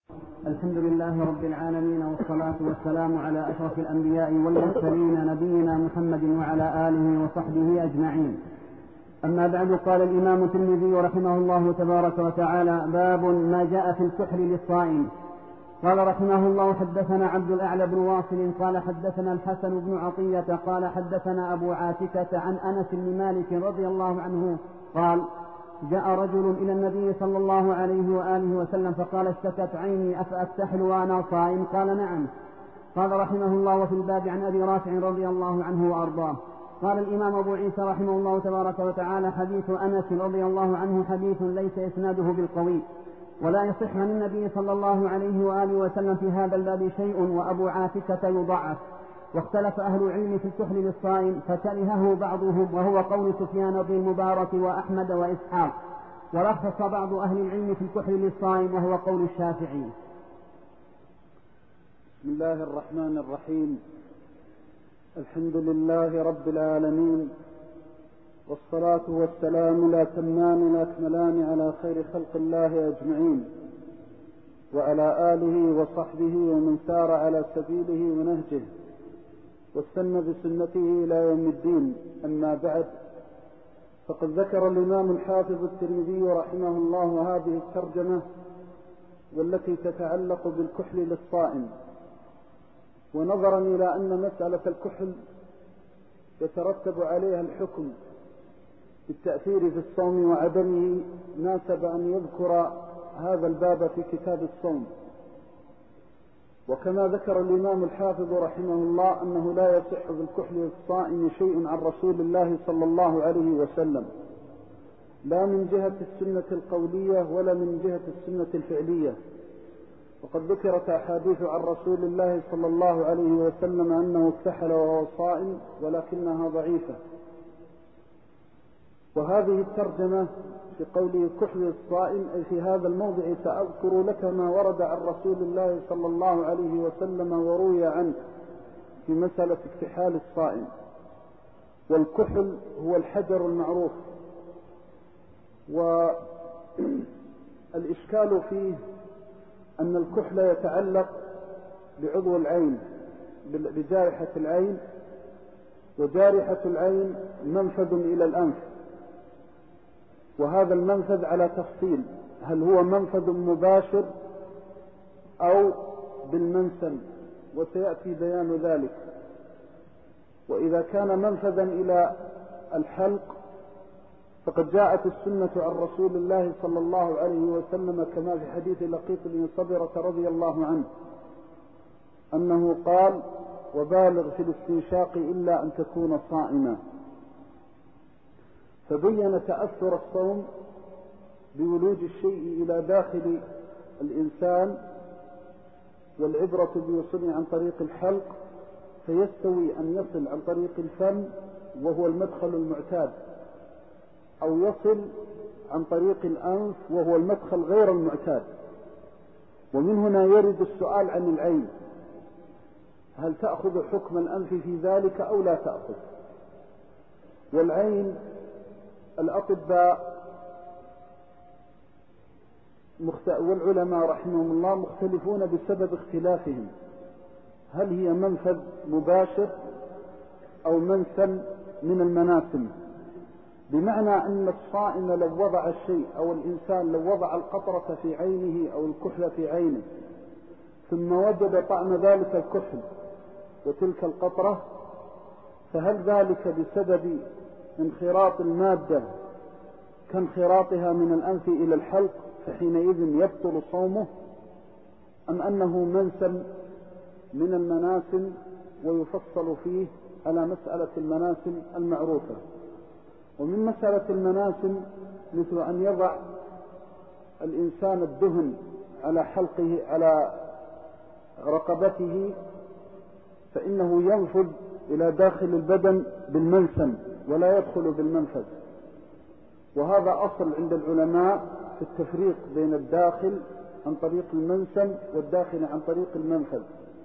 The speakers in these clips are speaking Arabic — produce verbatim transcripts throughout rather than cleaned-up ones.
الحمد لله رب العالمين، والصلاة والسلام على أشرف الأنبياء والمرسلين نبينا محمد وعلى آله وصحبه أجمعين. أما بعد، قال الإمام الترمذي رحمه الله تبارك وتعالى: باب ما جاء في الكحل للصائم. قال رحمه الله: حدثنا عبد الأعلى بن واصل قال حدثنا الحسن بن عطية قال حدثنا أبو عاتكة عن أنس بن مالك رضي الله عنه قال: جاء رجل إلى النبي صلى الله عليه وآله وسلم فقال: اشتكت عيني أفأكتحل وأنا صائم؟ قال: نعم. قال رحمه الله: وفي الباب عن أبي رافع رضي الله عنه وأرضاه. قال الإمام أبو عيسى رحمه الله تبارك وتعالى: حديث أنس رضي الله عنه حديث ليس إسناده بالقوي، ولا يصح عن النبي صلى الله عليه وآله وسلم في هذا الباب شيء، وأبو عاتكة يضعف. واختلف أهل العلم في الكحل للصائم فكرهه بعضهم، وهو قول سفيان بن المبارك وأحمد وإسحاق، ورخص بعض أهل العلم في الكحل للصائم، وهو قول الشافعي. بسم الله الرحمن الرحيم. الحمد لله رب العالمين، والصلاة والسلام الأتمان الأكملان على خير خلق الله أجمعين، وعلى آله وصحبه ومن سار على سبيله ونهجه واستنى بسنته إلى يوم الدين. أما بعد، فقد ذكر الإمام الحافظ الترمذي رحمه الله هذه الترجمة والتي تتعلق بالكحل للصائم، ونظرا إلى أن مسألة الكحل يترتب عليها الحكم بالتأثير في الصوم وعدمه، ناسب أن يذكر هذا الباب في كتاب الصوم. وكما ذكر الإمام الحافظ رحمه الله أنه لا يصح بالكحل للصائم شيء عن رسول الله صلى الله عليه وسلم، لا من جهة السنة القولية ولا من جهة السنة الفعلية. وقد ذكرت أحاديث عن رسول الله صلى الله عليه وسلم أنه اكتحل وهو صائم، ولكنها ضعيفة. وهذه الترجمة في قوله كحل الصائم أي في هذا الموضع سأذكر لك ما ورد عن رسول الله صلى الله عليه وسلم وروي عنه في مسألة اكتحال الصائم. والكحل هو الحجر المعروف، والإشكال فيه أن الكحل يتعلق بعضو العين، بجارحة العين، وجارحة العين منفذ إلى الأنف، وهذا المنفذ على تفصيل: هل هو منفذ مباشر أو بالمنسم، وسيأتي بيان ذلك. وإذا كان منفذا إلى الحلق فقد جاءت السنة عن رسول الله صلى الله عليه وسلم كما في حديث لقيط بن صبرة رضي الله عنه أنه قال: وبالغ في الاستنشاق إلا أن تكون صائما. فبين تأثر الصوم بولوج الشيء إلى داخل الإنسان، والعبرة بوصوله عن طريق الحلق، فيستوي أن يصل عن طريق الفم وهو المدخل المعتاد، أو يصل عن طريق الأنف وهو المدخل غير المعتاد. ومن هنا يرد السؤال عن العين: هل تأخذ حكم الأنف في ذلك أو لا تأخذ؟ والعين الأطباء والعلماء رحمهم الله مختلفون بسبب اختلافهم، هل هي منفذ مباشر أو منسم من المناسم، بمعنى أن الصائم لو وضع الشيء أو الإنسان لو وضع القطرة في عينه أو الكحل في عينه ثم وجد طعم ذلك الكحل وتلك القطرة، فهل ذلك بسبب انخراط المادة كانخراطها من الأنف إلى الحلق فحينئذ يبطل صومه، أم أنه منسم من المناسم ويفصل فيه على مسألة المناسم المعروفة؟ ومن مسألة المناسم مثل أن يضع الإنسان الدهن على حلقه على رقبته، فإنه ينفذ إلى داخل البدن بالمنسم ولا يدخل بالمنفذ. وهذا أصل عند العلماء في التفريق بين الداخل عن طريق المنسم والداخل عن طريق المنفذ.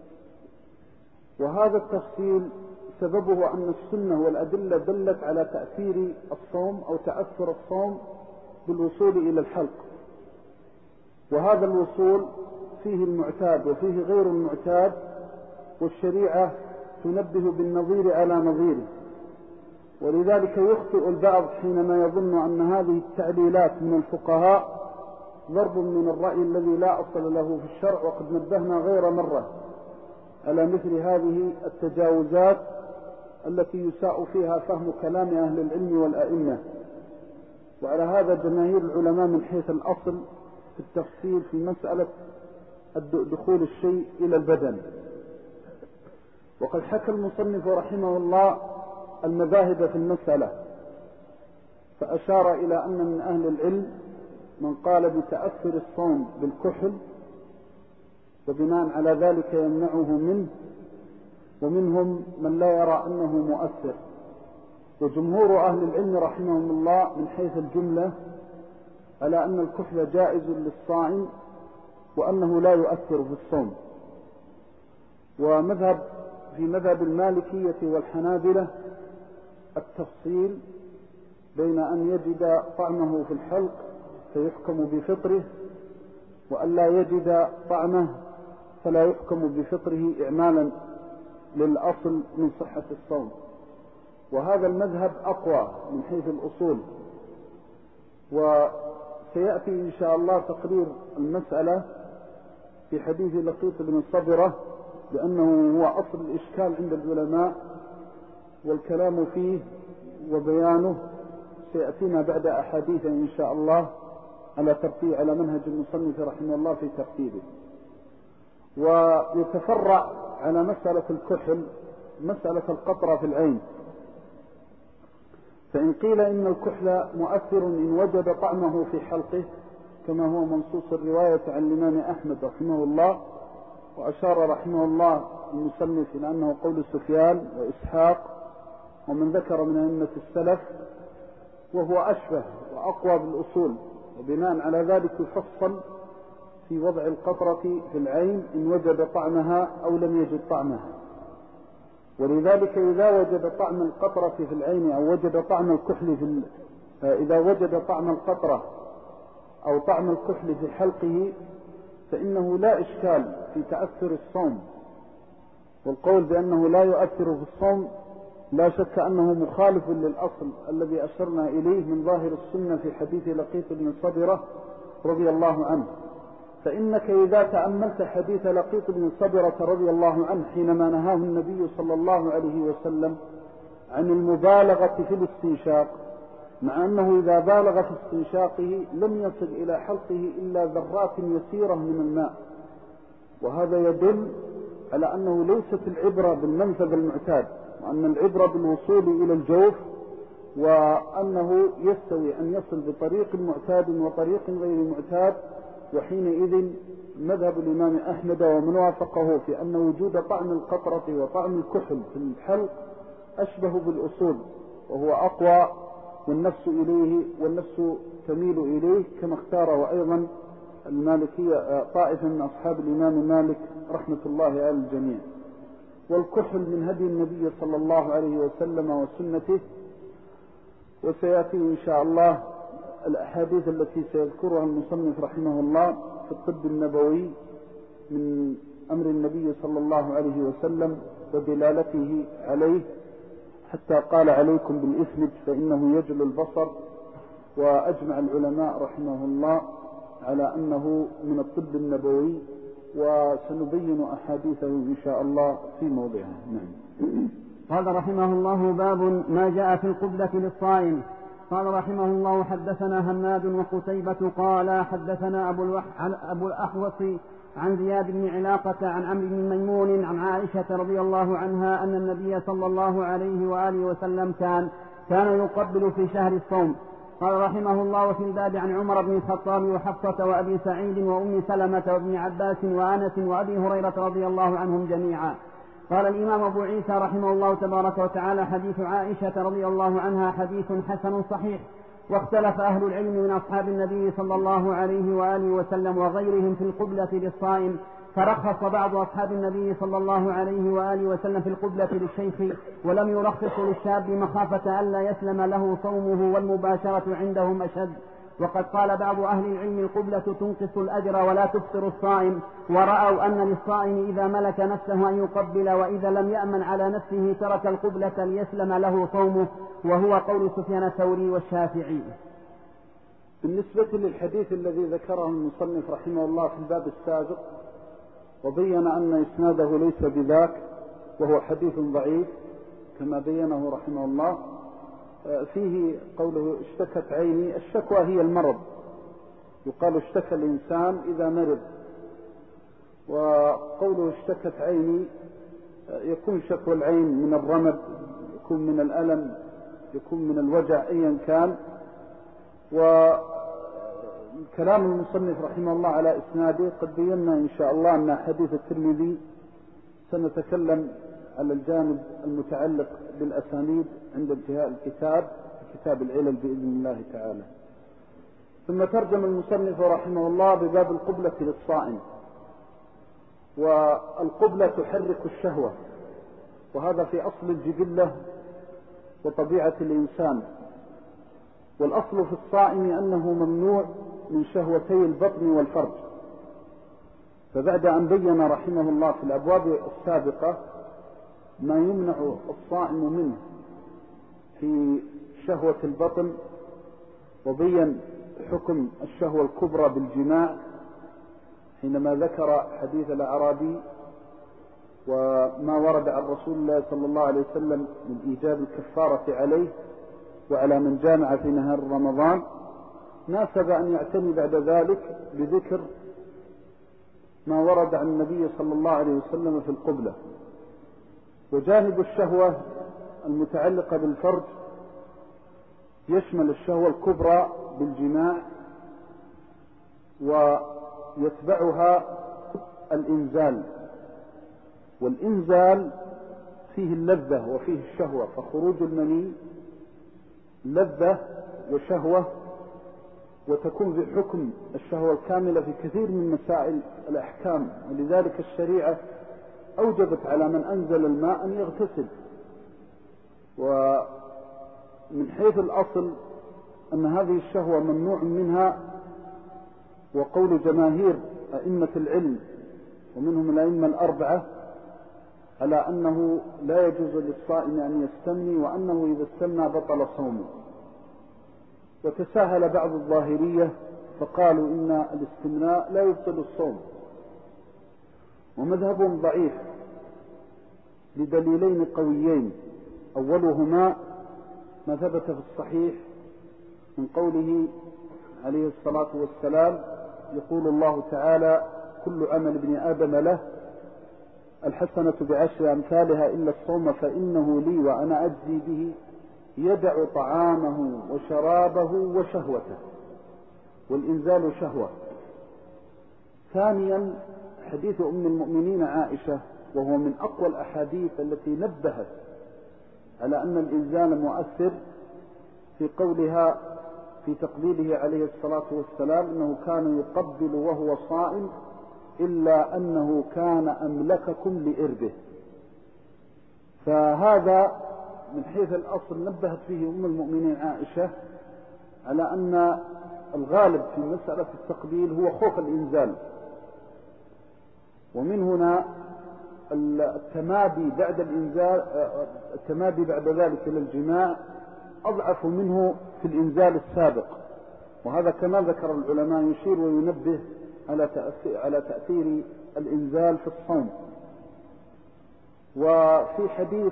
وهذا التفصيل سببه أن السنة والأدلة دلت على تأثير الصوم أو تأثر الصوم بالوصول إلى الحلق، وهذا الوصول فيه المعتاد وفيه غير المعتاد، والشريعة تنبه بالنظير على نظيره. ولذلك يخطئ البعض حينما يظن أن هذه التعليلات من الفقهاء ضرب من الرأي الذي لا أصل له في الشرع، وقد نبهنا غير مرة على مثل هذه التجاوزات التي يساء فيها فهم كلام أهل العلم والأئمة. وعلى هذا جماهير العلماء من حيث الأصل في التفصيل في مسألة دخول الشيء إلى البدن. وقد حكى المصنف رحمه الله المذاهب في المسألة، فأشار إلى أن من أهل العلم من قال بتأثر الصوم بالكحل وبناء على ذلك يمنعه منه، ومنهم من لا يرى أنه مؤثر. وجمهور أهل العلم رحمهم الله من حيث الجملة على أن الكحل جائز للصائم وأنه لا يؤثر في الصوم. ومذهب في مذهب المالكية والحنابلة التفصيل بين أن يجد طعمه في الحلق فيحكم بفطره، وأن لا يجد طعمه فلا يحكم بفطره إعمالا للأصل من صحة الصوم. وهذا المذهب أقوى من حيث الأصول، وسيأتي إن شاء الله تقرير المسألة في حديث لقيط بن صبرة، لأنه هو أصل الإشكال عند العلماء، والكلام فيه وبيانه سيأتينا بعد أحاديث إن شاء الله على ترتيب على منهج المصنف رحمه الله في ترتيبه. ويتفرع على مسألة الكحل مسألة القطرة في العين. فإن قيل إن الكحل مؤثر إن وجد طعمه في حلقه كما هو منصوص الرواية عن الإمام أحمد رحمه الله، وأشار رحمه الله المصنف إلى أنه قول سفيان وإسحاق ومن ذكر من أئمة السلف، وهو أشبه وأقوى بالأصول. وبناء على ذلك يفصل في وضع القطرة في العين إن وجد طعمها أو لم يجد طعمها. ولذلك إذا وجد طعم القطرة في العين أو وجد طعم الكحل في إذا وجد طعم القطرة أو طعم الكحل في حلقه فإنه لا إشكال في تأثر الصوم. والقول بأنه لا يؤثر في الصوم لا شك أنه مخالف للأصل الذي أشرنا إليه من ظاهر السنة في حديث لقيط بن صبرة رضي الله عنه. فإنك إذا تأملت حديث لقيط بن صبرة رضي الله عنه حينما نهاه النبي صلى الله عليه وسلم عن المبالغة في الاستنشاق، مع أنه إذا بالغ في استنشاقه لم يصل إلى حلقه إلا ذرات يسيرة من الماء، وهذا يدل على أنه ليست العبرة بالمنفذ المعتاد، وأن العبرة بالوصول إلى الجوف، وأنه يستوي أن يصل بطريق معتاد وطريق غير معتاد. وحينئذ مذهب الإمام أحمد ومن وافقه في أن وجود طعم القطرة وطعم الكحل في الحلق أشبه بالأصول، وهو أقوى والنفس إليه والنفس تميل إليه، كما اختاره أيضا المالكية طائفة من أصحاب الإمام مالك رحمة الله على الجميع. والكحل من هدي النبي صلى الله عليه وسلم وسنته. وسيأتي إن شاء الله الأحاديث التي سيذكرها المصنف رحمه الله في الطب النبوي من أمر النبي صلى الله عليه وسلم ودلالته عليه، حتى قال عليكم بالإثمج فإنه يجل البصر. وأجمع العلماء رحمه الله على أنه من الطب النبوي، وسنبين أحاديثه إن شاء الله في موضعها. نعم. قال رحمه الله: باب ما جاء في القبلة للصائم. قال رحمه الله: حدثنا هناد وقتيبة قال حدثنا أبو, الوح... أبو الأحوص عن زياد بن علاقة عن عمرو بن ميمون عن عائشة رضي الله عنها أن النبي صلى الله عليه وآله وسلم كان كان يقبل في شهر الصوم. قال رحمه الله: وفي الباب عن عمر بن الخطاب وحفصة وأبي سعيد وأم سلمة وابن عباس وأنس وأبي هريرة رضي الله عنهم جميعا. قال الإمام أبو عيسى رحمه الله تبارك وتعالى: حديث عائشة رضي الله عنها حديث حسن صحيح. واختلف أهل العلم من أصحاب النبي صلى الله عليه وآله وسلم وغيرهم في القبلة للصائم، فرخص بعض أصحاب النبي صلى الله عليه وآله وسلم في القبلة للشيخ، ولم يرخص للشاب مخافة ألا يسلم له صومه والمباشرة عندهم أشد. وقد قال بعض أهل العلم القبلة تنقص الأجر ولا تفطر الصائم، ورأوا أن للصائم إذا ملك نفسه أن يقبل، وإذا لم يأمن على نفسه ترك القبلة ليسلم له صومه، وهو قول سفيان الثوري والشافعي. بالنسبة للحديث الذي ذكره المصنف رحمه الله في الباب السابق وبين أن إسناده ليس بذاك وهو حديث ضعيف كما بينه رحمه الله، فيه قوله اشتكت عيني، الشكوى هي المرض، يقال اشتكى الإنسان إذا مرض، وقوله اشتكت عيني يكون شكوى العين من الرمد، يكون من الألم، يكون من الوجع أيا كان. وكلام المصنف رحمه الله على إسناده قد بينا إن شاء الله أن حديث الترمذي سنتكلم على الجانب المتعلق بالأسانيد عند انتهاء الكتاب في كتاب العلل بإذن الله تعالى. ثم ترجم المصنف رحمه الله بباب القبلة للصائم. والقبلة تحرك الشهوة، وهذا في أصل الجبلة وطبيعة الإنسان. والأصل في الصائم أنه ممنوع من شهوتي البطن والفرج، فبعد أن بين رحمه الله في الأبواب السابقة ما يمنع الصائم منه في شهوة البطن، وبين حكم الشهوة الكبرى بالجماع حينما ذكر حديث الأعرابي وما ورد عن رسول الله صلى الله عليه وسلم من إيجاب الكفارة عليه وعلى من جامع في نهار رمضان، ناسب أن يعتني بعد ذلك بذكر ما ورد عن النبي صلى الله عليه وسلم في القبلة. وجانب الشهوة المتعلقة بالفرج يشمل الشهوة الكبرى بالجماع، ويتبعها الإنزال، والإنزال فيه اللذة وفيه الشهوة، فخروج المني لذة وشهوة، وتكون بحكم الشهوة الكاملة في كثير من مسائل الأحكام. ولذلك الشريعة أوجبت على من أنزل الماء أن يغتسل. ومن حيث الأصل أن هذه الشهوة ممنوع منها، وقول جماهير أئمة العلم ومنهم الأئمة الأربعة على أنه لا يجوز للصائم أن يستمني، وأنه إذا استمنى بطل صومه. وتساهل بعض الظاهرية فقالوا إن الاستمناء لا يبطل الصوم، ومذهبهم ضعيف لدليلين قويين. أولهما ما ثبت في الصحيح من قوله عليه الصلاة والسلام، يقول الله تعالى: كل عمل ابن آدم له، الحسنة بعشر أمثالها إلا الصوم فإنه لي وأنا أجزي به، يدع طعامه وشرابه وشهوته، والإنزال شهوة. ثانيا حديث أم المؤمنين عائشة، وهو من أقوى الأحاديث التي نبهت على أن الإنزال مؤثر، في قولها في تقبيله عليه الصلاة والسلام أنه كان يقبل وهو صائم إلا أنه كان أملككم لإربه. فهذا من حيث الأصل نبهت فيه أم المؤمنين عائشة على أن الغالب في مسألة التقبيل هو خوف الإنزال، ومن هنا التمادي بعد الإنزال التمادي بعد ذلك إلى الجماع أضعف منه في الإنزال السابق. وهذا كما ذكر العلماء يشير وينبه على تأثير, على تأثير الإنزال في الصوم. وفي حديث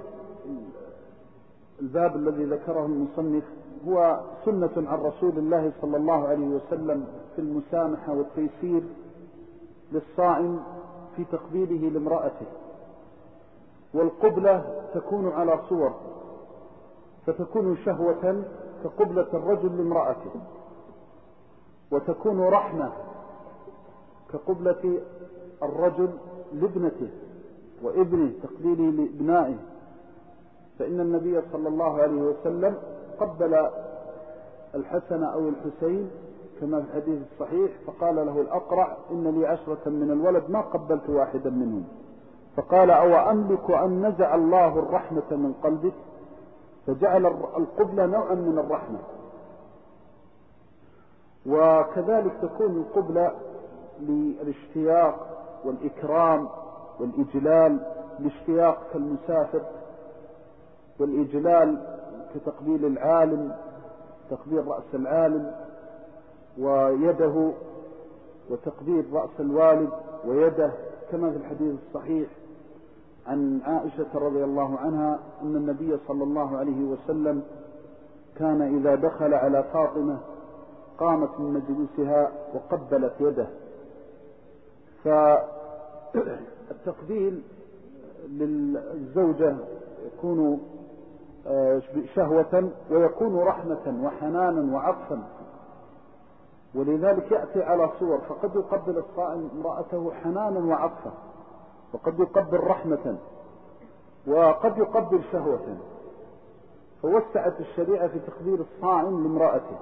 الباب الذي ذكره المصنف هو سنة عن رسول الله صلى الله عليه وسلم في المسامحة والتيسير للصائم في تقبيله لامرأته. والقبلة تكون على صور، فتكون شهوة كقبلة الرجل لامرأته، وتكون رحمة كقبلة الرجل لابنته وابنه، تقبيله لابنائه. فإن النبي صلى الله عليه وسلم قبل الحسن أو الحسين كما في الحديث الصحيح، فقال له الأقرع: إن لي عشرة من الولد ما قبلت واحدا منهم. فقال: أو أملك أن نزع الله الرحمة من قلبك؟ فجعل القبلة نوعا من الرحمة. وكذلك تكون القبلة للاشتياق والإكرام والإجلال، الاشتياق كالمسافر، والإجلال كتقبيل العالم، تقبيل رأس العالم ويده، وتقبيل رأس الوالد ويده، كما في الحديث الصحيح عن عائشة رضي الله عنها أن النبي صلى الله عليه وسلم كان إذا دخل على فاطمة قامت من مجلسها وقبلت يده. فالتقبيل للزوجة يكون شهوة ويكون رحمة وحنانا وعطفا، ولذلك يأتي على صور، فقد يقبل الصائم امرأته حنانا وعطفا، وقد يقبل رحمة، وقد يقبل شهوة. فوسعت الشريعة في تقبيل الصائم لامرأته،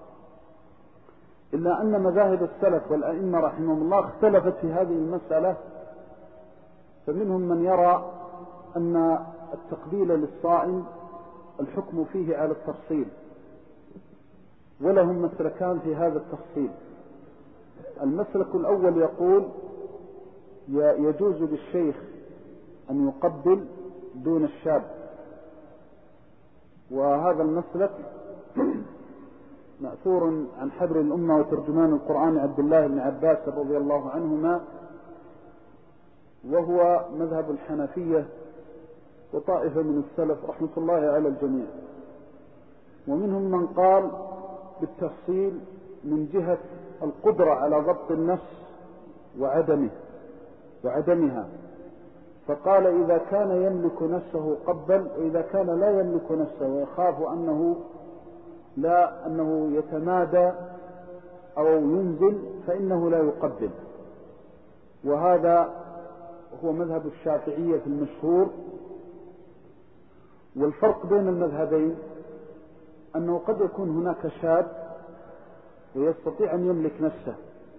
إلا أن مذاهب السلف والأئمة رحمهم الله اختلفت في هذه المسألة، فمنهم من يرى أن التقبيل للصائم الحكم فيه على التفصيل، ولهم مسلكان في هذا التفصيل. المسلك الأول يقول يجوز للشيخ أن يقبل دون الشاب، وهذا المسلك مأثور عن حبر الأمة وترجمان القرآن عبد الله بن عباس رضي الله عنهما، وهو مذهب الحنفية وطائفة من السلف رحمة الله على الجميع. ومنهم من قال بالتفصيل من جهة القدرة على ضبط النفس وعدمه وعدمها، فقال إذا كان يملك نفسه قبل، وإذا كان لا يملك نفسه ويخاف أنه لا أنه يتمادى أو ينزل فإنه لا يقبل. وهذا هو مذهب الشافعية في المشهور. والفرق بين المذهبين أنه قد يكون هناك شاب ويستطيع أن يملك نفسه،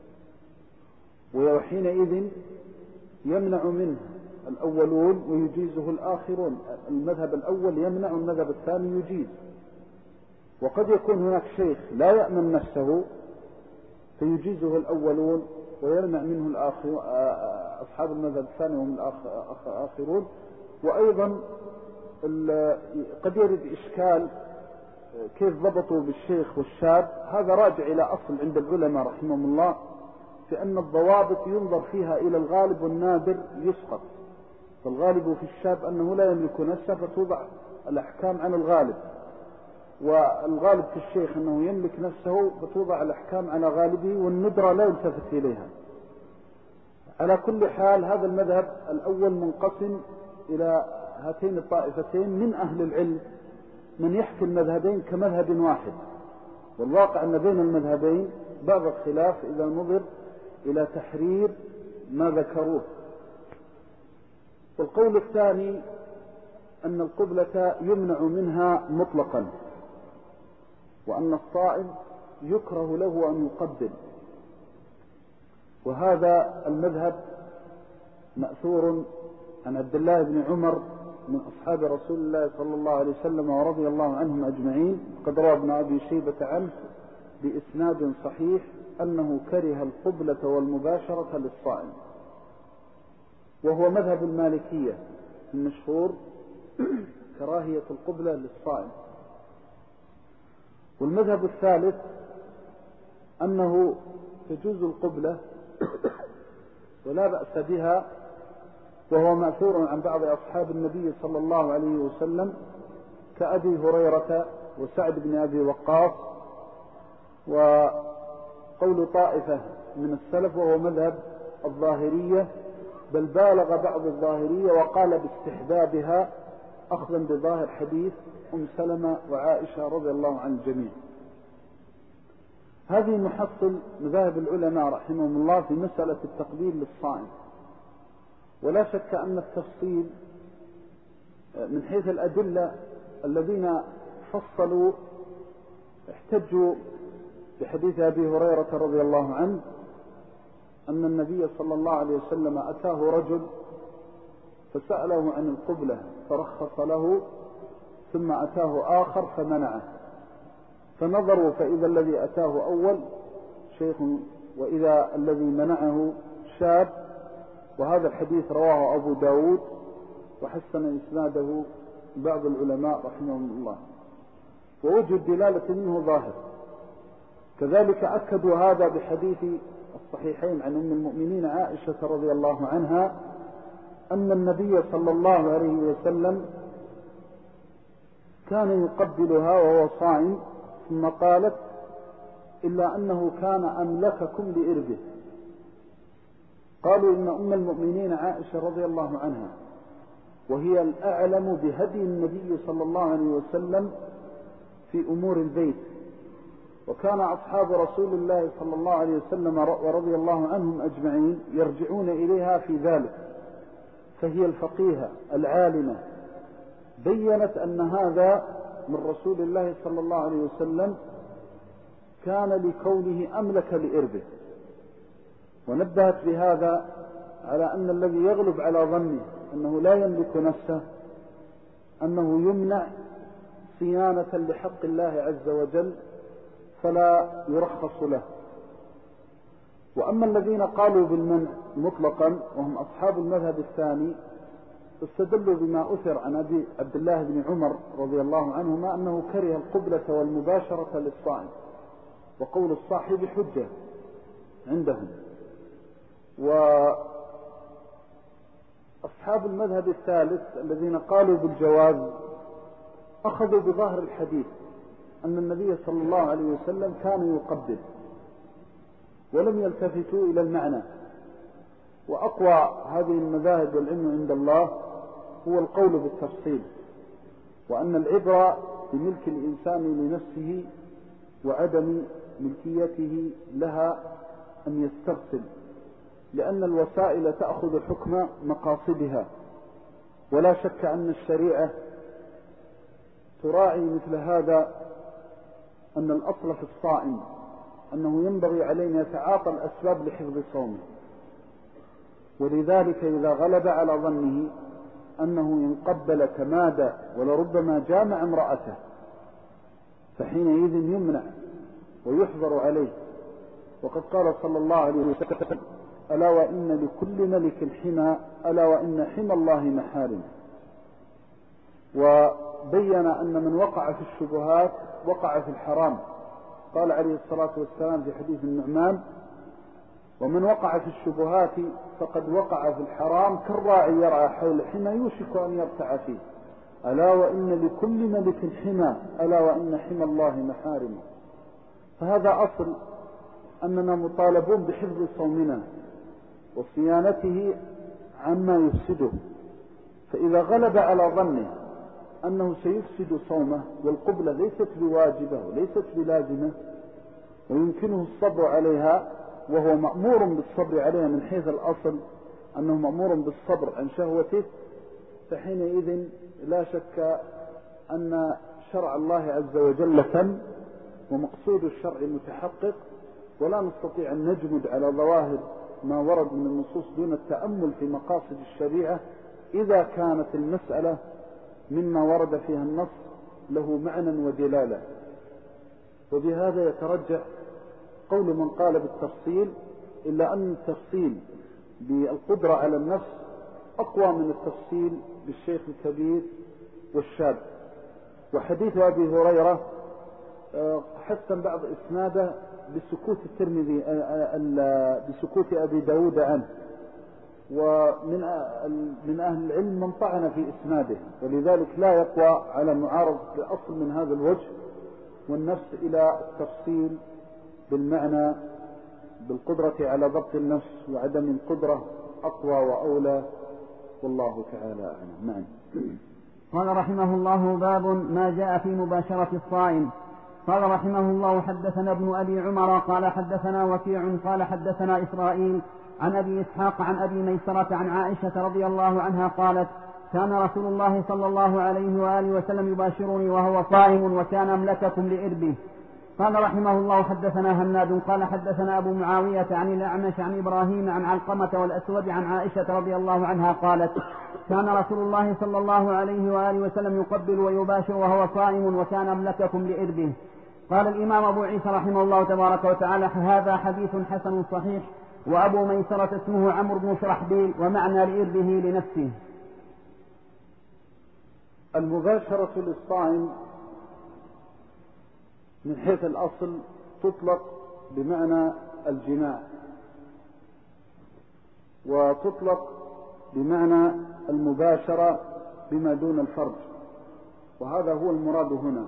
وحينئذ يمنع منه الأولون ويجيزه الآخرون. المذهب الأول يمنع، المذهب الثاني يجيز. وقد يكون هناك شيخ لا يأمن نفسه فيجيزه الأولون ويمنع منه الآخر أصحاب المذهب الثاني هم الآخرون. وأيضا قد يرد إشكال كيف ضبطوا بالشيخ والشاب، هذا راجع إلى أصل عند العلماء رحمهم الله في أن الضوابط ينظر فيها إلى الغالب والنادر يسقط. فالغالب في الشاب أنه لا يملك نفسه فتوضع الأحكام عن الغالب، والغالب في الشيخ أنه يملك نفسه فتوضع الأحكام على غالبه، والندرة لا يلتفت إليها. على كل حال هذا المذهب الأول منقسم إلى هاتين الطائفتين من أهل العلم، من يحكي المذهبين كمذهب واحد، والواقع أن بين المذهبين بعض الخلاف إذا نظر إلى تحرير ما ذكروه. والقول الثاني أن القبلة يمنع منها مطلقا، وأن الصائم يكره له أن يقبل. وهذا المذهب مأثور عن عبد الله بن عمر من أصحاب رسول الله صلى الله عليه وسلم ورضي الله عنهم أجمعين، قد روى ابن أبي شيبة عنه بإسناد صحيح أنه كره القبلة والمباشرة للصائم، وهو مذهب المالكية المشهور كراهية القبلة للصائم. والمذهب الثالث أنه تجوز القبلة ولا بأس بها، وهو مأثور عن بعض أصحاب النبي صلى الله عليه وسلم كأبي هريرة وسعد بن أبي وقاص، وقول طائفة من السلف وهو مذهب الظاهرية، بل بالغ بعض الظاهرية وقال باستحبابها أخذا بظاهر حديث أم سلمة وعائشة رضي الله عن الجميع. هذه محصل مذاهب العلماء رحمهم الله في مسألة التقبيل للصائم. ولا شك أن التفصيل من حيث الأدلة الذين فصلوا احتجوا بحديث أبي هريرة رضي الله عنه أن النبي صلى الله عليه وسلم أتاه رجل فسأله عن القبلة فرخص له، ثم أتاه آخر فمنعه، فنظروا فإذا الذي أتاه أول شيخ وإذا الذي منعه شاب، وهذا الحديث رواه أبو داود وحسن إسناده بعض العلماء رحمهم الله، ووجه الدلالة منه ظاهر. كذلك أكدوا هذا بحديث الصحيحين عن أم المؤمنين عائشة رضي الله عنها أن النبي صلى الله عليه وسلم كان يقبلها وهو صائم، ثم قالت: إلا أنه كان أملككم لإربه. قالوا إن أم المؤمنين عائشة رضي الله عنها وهي الأعلم بهدي النبي صلى الله عليه وسلم في أمور البيت، وكان أصحاب رسول الله صلى الله عليه وسلم ورضي الله عنهم أجمعين يرجعون إليها في ذلك، فهي الفقيهة العالمة، بيّنت أن هذا من رسول الله صلى الله عليه وسلم كان لكونه أملك لإربه، ونبهت بهذا على أن الذي يغلب على ظنه أنه لا يملك نفسه أنه يمنع صيانة لحق الله عز وجل فلا يرخص له. وأما الذين قالوا بالمنع مطلقا وهم أصحاب المذهب الثاني استدلوا بما أثر عن أبي عبد الله بن عمر رضي الله عنهما أنه كره القبلة والمباشرة للصائم، وقول الصاحب حجة عندهم. وأصحاب المذهب الثالث الذين قالوا بالجواز أخذوا بظاهر الحديث أن النبي صلى الله عليه وسلم كان يقبل ولم يلتفتوا إلى المعنى. وأقوى هذه المذاهب والعلم عند الله هو القول بالتفصيل، وأن العبرة بملك الإنسان لنفسه وعدم ملكيته لها أن يسترسل، لأن الوسائل تأخذ حكم مقاصدها، ولا شك أن الشريعة تراعي مثل هذا، أن الأصل في الصائم أنه ينبغي علينا يتعاطى الأسباب لحفظ صومه، ولذلك إذا غلب على ظنه أنه إن قبل تمادى ولربما جامع امرأته فحينئذ يمنع ويحظر عليه. وقد قال صلى الله عليه وسلم: ألا وإن لكل ملك حمى، ألا وإن حمى الله محارم. وبين أن من وقع في الشبهات وقع في الحرام، قال عليه الصلاة والسلام في حديث النعمان: ومن وقع في الشبهات فقد وقع في الحرام كالراعي يرعى حول حمى يوشك أن يرتع فيه، ألا وإن لكل ملك حمى، ألا وإن حمى الله محارم. فهذا أصل أننا مطالبون بحفظ صومنا وصيانته عما يفسده. فإذا غلب على ظنه أنه سيفسد صومه، والقبلة ليست بواجبة وليست بلازمة ويمكنه الصبر عليها، وهو مأمور بالصبر عليها من حيث الأصل أنه مأمور بالصبر عن شهوته، فحينئذ لا شك أن شرع الله عز وجل تم ومقصود الشرع متحقق، ولا نستطيع أن نجمد على ظواهر ما ورد من النصوص دون التأمل في مقاصد الشريعة إذا كانت المسألة مما ورد فيها النص له معنى ودلالة. وبهذا يترجح قول من قال بالتفصيل، إلا أن التفصيل بالقدرة على النفس أقوى من التفصيل بالشيخ الكبير والشاب. وحديث أبي هريرة حسن بعض إسناده بسكوت الترمذي بسكوت أبي داود عنه، ومن من أهل العلم من طعن في إسناده، ولذلك لا يقوى على معارضة الأصل من هذا الوجه، والنفس إلى التفصيل بالمعنى بالقدرة على ضبط النفس وعدم القدرة أقوى وأولى، والله تعالى أعلم. نعم. قال رحمه الله: باب ما جاء في مباشرة الصائم. قال رحمه الله: حدثنا ابن أبي عمر قال حدثنا وكيع قال حدثنا إسرائيل عن أبي إسحاق عن أبي ميسرة عن عائشة رضي الله عنها قالت: كان رسول الله صلى الله عليه وآله وسلم يباشرني وهو صائم وكان أملككم لإربه. قال رحمه الله: حدثنا هناد قال حدثنا أبو معاوية عن الأعمش عن إبراهيم عن علقمة والأسود عن عائشة رضي الله عنها قالت: كان رسول الله صلى الله عليه وآله وسلم يقبل ويباشر وهو صائم وكان أملككم لإربه. قال الإمام أبو عيسى رحمه الله تبارك وتعالى: هذا حديث حسن صحيح. وأبو ميسرة اسمه عمرو بن شرحبيل، ومعنى لإربه لنفسه. المباشرة للصائم من حيث الأصل تطلق بمعنى الجماع، وتطلق بمعنى المباشرة بما دون الفرج، وهذا هو المراد هنا.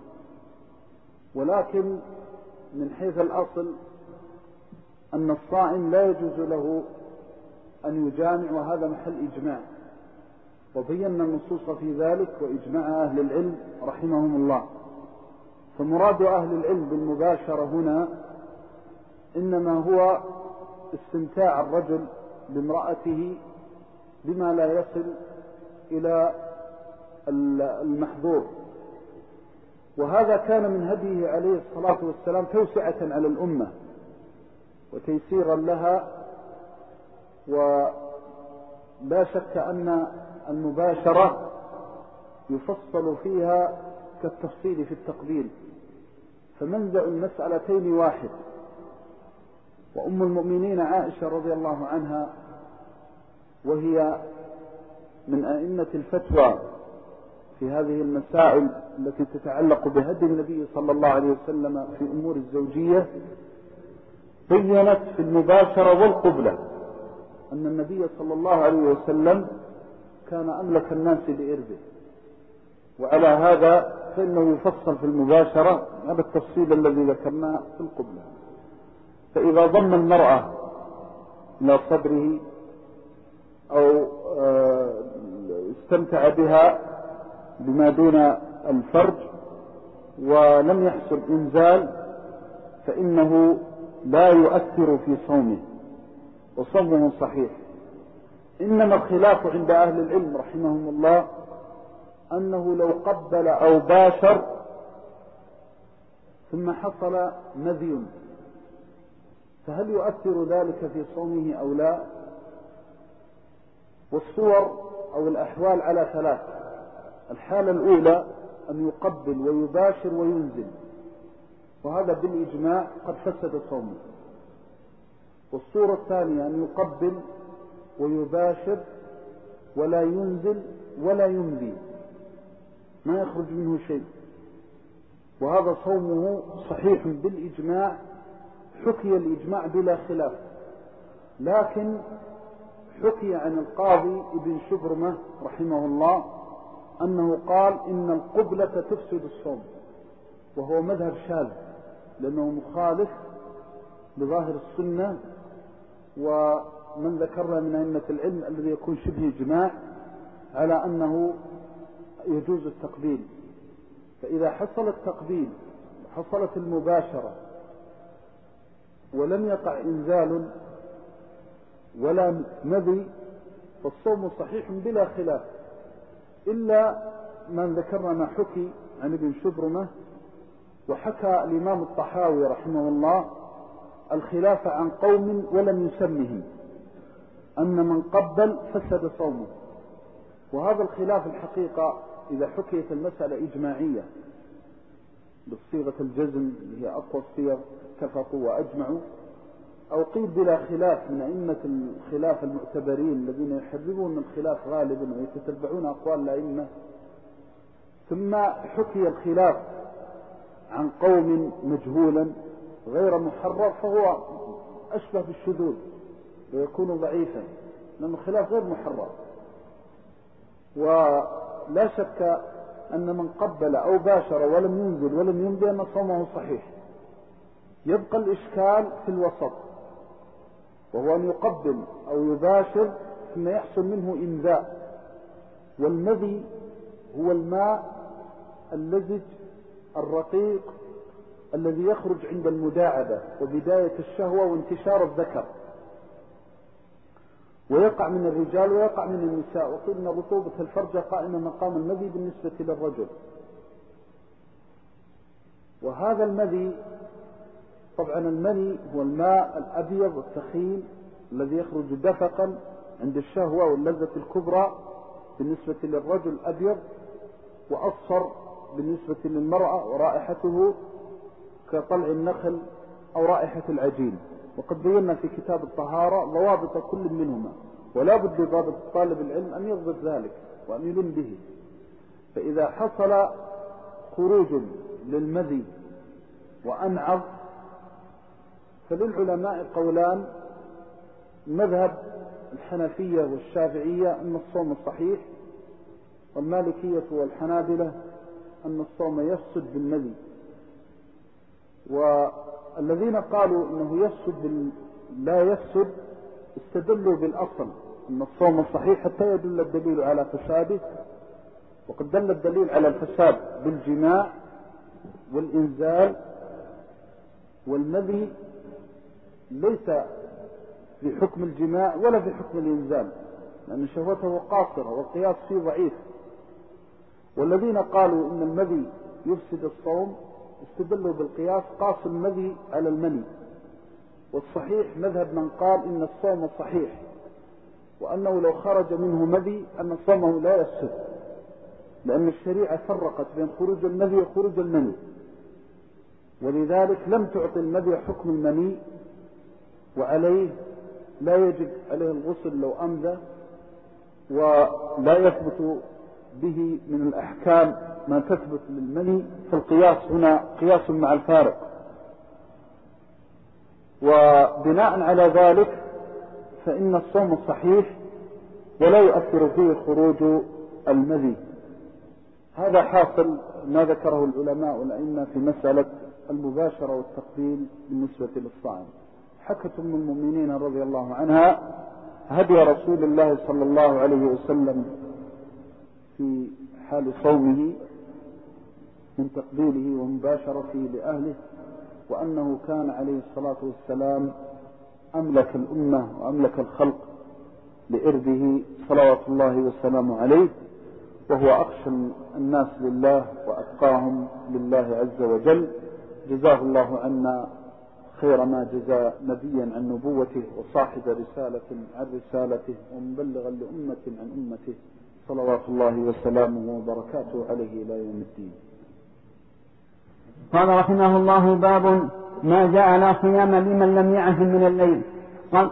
ولكن من حيث الأصل أن الصائم لا يجوز له أن يجامع، وهذا محل إجماع، وبينا النصوص في ذلك وإجماع أهل العلم رحمهم الله. فمراد أهل العلم بالمباشرة هنا إنما هو استمتاع الرجل بامرأته بما لا يصل إلى المحظور، وهذا كان من هديه عليه الصلاة والسلام توسعة على الأمة وتيسيرا لها. ولا شك أن المباشرة يفصل فيها كالتفصيل في التقبيل، فمنزع المسألتين واحد. وأم المؤمنين عائشة رضي الله عنها، وهي من أئمة الفتوى في هذه المسائل التي تتعلق بهدي النبي صلى الله عليه وسلم في أمور الزوجية، بيّنت في المباشرة والقبلة أن النبي صلى الله عليه وسلم كان أملك الناس لإربه، وعلى هذا فإنه يفصل في المباشرة على التفصيل الذي ذكرناه في القبلة. فإذا ضم المرأة إلى صدره أو استمتع بها بما دون الفرج ولم يحصل إنزال، فإنه لا يؤثر في صومه وصومه صحيح. إنما الخلاف عند أهل العلم رحمهم الله أنه لو قبل أو باشر ثم حصل مذي، فهل يؤثر ذلك في صومه أو لا؟ والصور أو الأحوال على ثلاث. الحالة الأولى أن يقبل ويباشر وينزل، وهذا بالإجماع قد فسد صومه. والصورة الثانية أن يقبل ويباشر ولا ينزل ولا يمضي، ما يخرج منه شيء، وهذا صومه صحيح بالإجماع. حكي الإجماع بلا خلاف، لكن حكي عن القاضي ابن شبرمة رحمه الله أنه قال إن القبلة تفسد الصوم، وهو مذهب شاذ لأنه مخالف لظاهر السنة، ومن ذكرنا من أئمة العلم الذي يكون شبه إجماع على أنه يجوز التقبيل. فإذا حصل التقبيل وحصلت المباشرة ولم يقع إنزال ولا مذي، فالصوم صحيح بلا خلاف، إلا من ذكرنا ما حكي عن ابن شبرمة. وحكى الإمام الطحاوي رحمه الله الخلاف عن قوم ولم يسمهم، أن من قبل فسد صومه. وهذا الخلاف الحقيقة إذا حكيت المسألة إجماعية بالصيغة الجزم اللي هي أقوى الصيغ اتفقوا وأجمعوا، أو قيل بلا خلاف من أئمة الخلاف المعتبرين الذين يحررون الخلاف غالبا ويتتبعون أقوال الأئمة، ثم حكي الخلاف عن قوم مجهولا غير محرر، فهو أشبه بالشذوذ ويكون ضعيفا لأن الخلاف غير محرر. ولا شك أن من قبل أو باشر ولم ينزل ولم يمضي أن صومه صحيح. يبقى الإشكال في الوسط، وهو أن يقبل أو يباشر ثم يحصل منه إنزاء. والمذي هو الماء اللزج الرقيق الذي يخرج عند المداعبة وبداية الشهوة وانتشار الذكر، ويقع من الرجال ويقع من النساء. وقيل أن رطوبة الفرج قائمة مقام المذي بالنسبة للرجل. وهذا المذي طبعا المني هو الماء الأبيض الثخين الذي يخرج دفقا عند الشهوة واللذة الكبرى بالنسبة للرجل أبيض، وأصفر بالنسبة للمرأة ورائحته كطلع النخل أو رائحة العجين. وقد بينا في كتاب الطهارة ضوابط كل منهما، ولا بد لضابط طالب العلم أن يضبط ذلك وأن يلم به. فإذا حصل خروج للمذي وأنعض فللعلماء قولان: مذهب الحنفية والشافعية أن الصوم صحيح، والمالكية والحنابلة أن الصوم يفسد بالمذي. والذين قالوا أنه يفسد بال... لا يفسد استدلوا بالأصل أن الصوم صحيح حتى يدل الدليل على فساده، وقد دل الدليل على الفساد بالجماع والإنزال، والمذي ليس في حكم الجماع ولا في حكم الإنزال لأن شهوته قاصرة والقياس فيه ضعيف. والذين قالوا إن المذي يفسد الصوم استدلوا بالقياس قاس المذي على المني. والصحيح مذهب من قال إن الصوم صحيح، وأنه لو خرج منه مذي أن صومه لا يفسد، لأن الشريعة فرقت بين خروج المذي وخروج المني، ولذلك لم تعطي المذي حكم المني، وعليه لا يجب عليه الغسل لو أمذى، ولا يثبت به من الأحكام ما تثبت للمني. فالقياس هنا قياس مع الفارق. وبناء على ذلك فإن الصوم صحيح ولا يؤثر فيه خروج المذي. هذا حاصل ما ذكره العلماء والأئمة في مسألة المباشرة والتقبيل بالنسبة للصائم. حكت أم المؤمنين رضي الله عنها هدي رسول الله صلى الله عليه وسلم في حال صومه من تقبيله ومباشرته لأهله، وأنه كان عليه الصلاة والسلام أملك الأمة وأملك الخلق لإرضه صلوات الله والسلام عليه، وهو أخشى الناس لله وأتقاهم لله عز وجل. جزاه الله عنا خير ما جزى نبيا عن نبوته، وصاحب رسالة عن رسالته، ومبلغا لأمة عن أمته، صلوات الله وسلامه وبركاته عليه إلى يوم الدين. قال رحمه الله: باب ما جاء لا صيام لمن لم يعزم من الليل. قال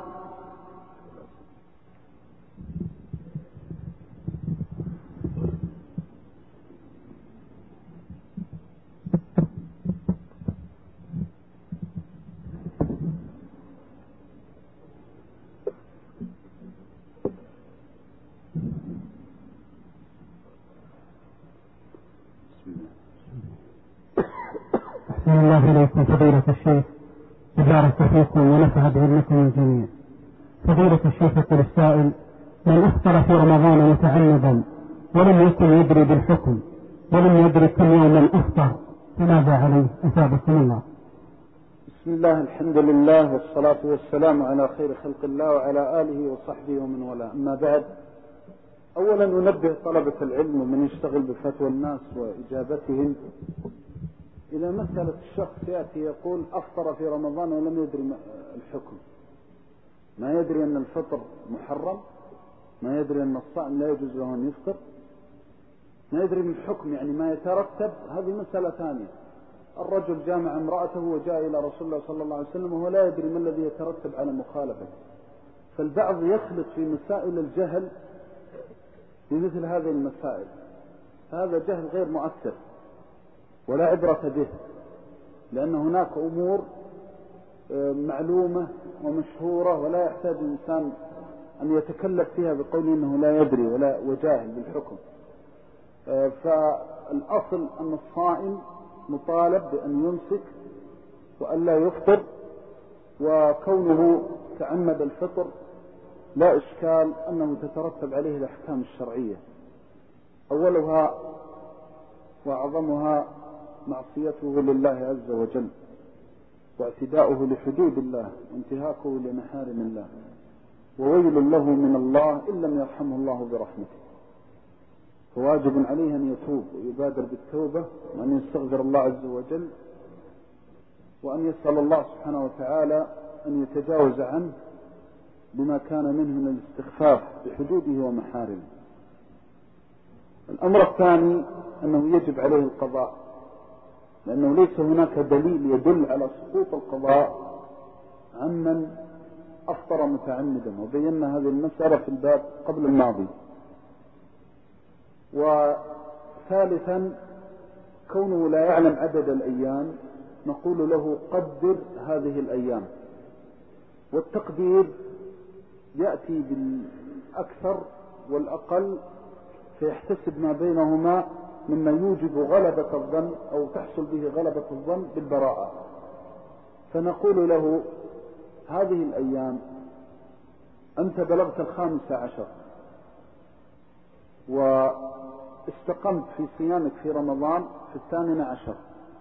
أحسن الله إليكم فضيلة الشيخ، وبارك فيكم ونفع بعلمكم الجميع. فضيلة الشيخ يقول السائل: من أفطر في رمضان متعمدا ولم يكن يدري بالحكم ولم يدري كم يوما أفطر فماذا عليه؟ أثابكم الله. بسم الله، الحمد لله، والصلاة والسلام على خير خلق الله وعلى آله وصحبه ومن والاه. أما بعد، أولا ننبه طلبة العلم ومن يشتغل بفتوى الناس وإجابتهم إلى مسألة الشخص يأتي يقول أفطر في رمضان ولم يدري الحكم، ما يدري أن الفطر محرم، ما يدري أن الصائم لا يجوز له أن يفطر، ما يدري من الحكم يعني ما يترتب. هذه مسألة ثانية. الرجل جامع امرأته وجاء إلى رسول الله صلى الله عليه وسلم وهو لا يدري ما الذي يترتب على مخالفته. فالبعض يخلط في مسائل الجهل بمثل هذه المسائل، هذا جهل غير مؤثر ولا عبرة به، لأن هناك أمور معلومة ومشهورة ولا يحتاج الإنسان أن يتكلف فيها بقول إنه لا يدري ولا وجاهل بالحكم. فالأصل أن الصائم مطالب بأن يمسك وأن لا يفطر، وكونه تعمد الفطر لا إشكال أنه تترتب عليه الأحكام الشرعية، أولها وأعظمها معصيته لله عز وجل، واعتداؤه لحدود الله، وانتهاكه لمحارم الله، وويل له من الله إن لم يرحمه الله برحمته. فواجب عليه أن يتوب ويبادر بالتوبة، وأن يستغفر الله عز وجل، وأن يسأل الله سبحانه وتعالى أن يتجاوز عنه بما كان منه من الاستخفاف بحدوده ومحارمه. الأمر الثاني أنه يجب عليه القضاء، لأنه ليس هناك دليل يدل على سقوط القضاء عمن أفطر متعمدا، وبينا هذه المسألة في الباب قبل الماضي. وثالثا كونه لا يعلم عدد الأيام نقول له قدر هذه الأيام، والتقدير يأتي بالأكثر والأقل فيحتسب ما بينهما مما يوجب غلبة الظن أو تحصل به غلبة الظن بالبراءة. فنقول له هذه الأيام أنت بلغت الخامسة عشر واستقمت في صيامك في رمضان في الثامنة عشر،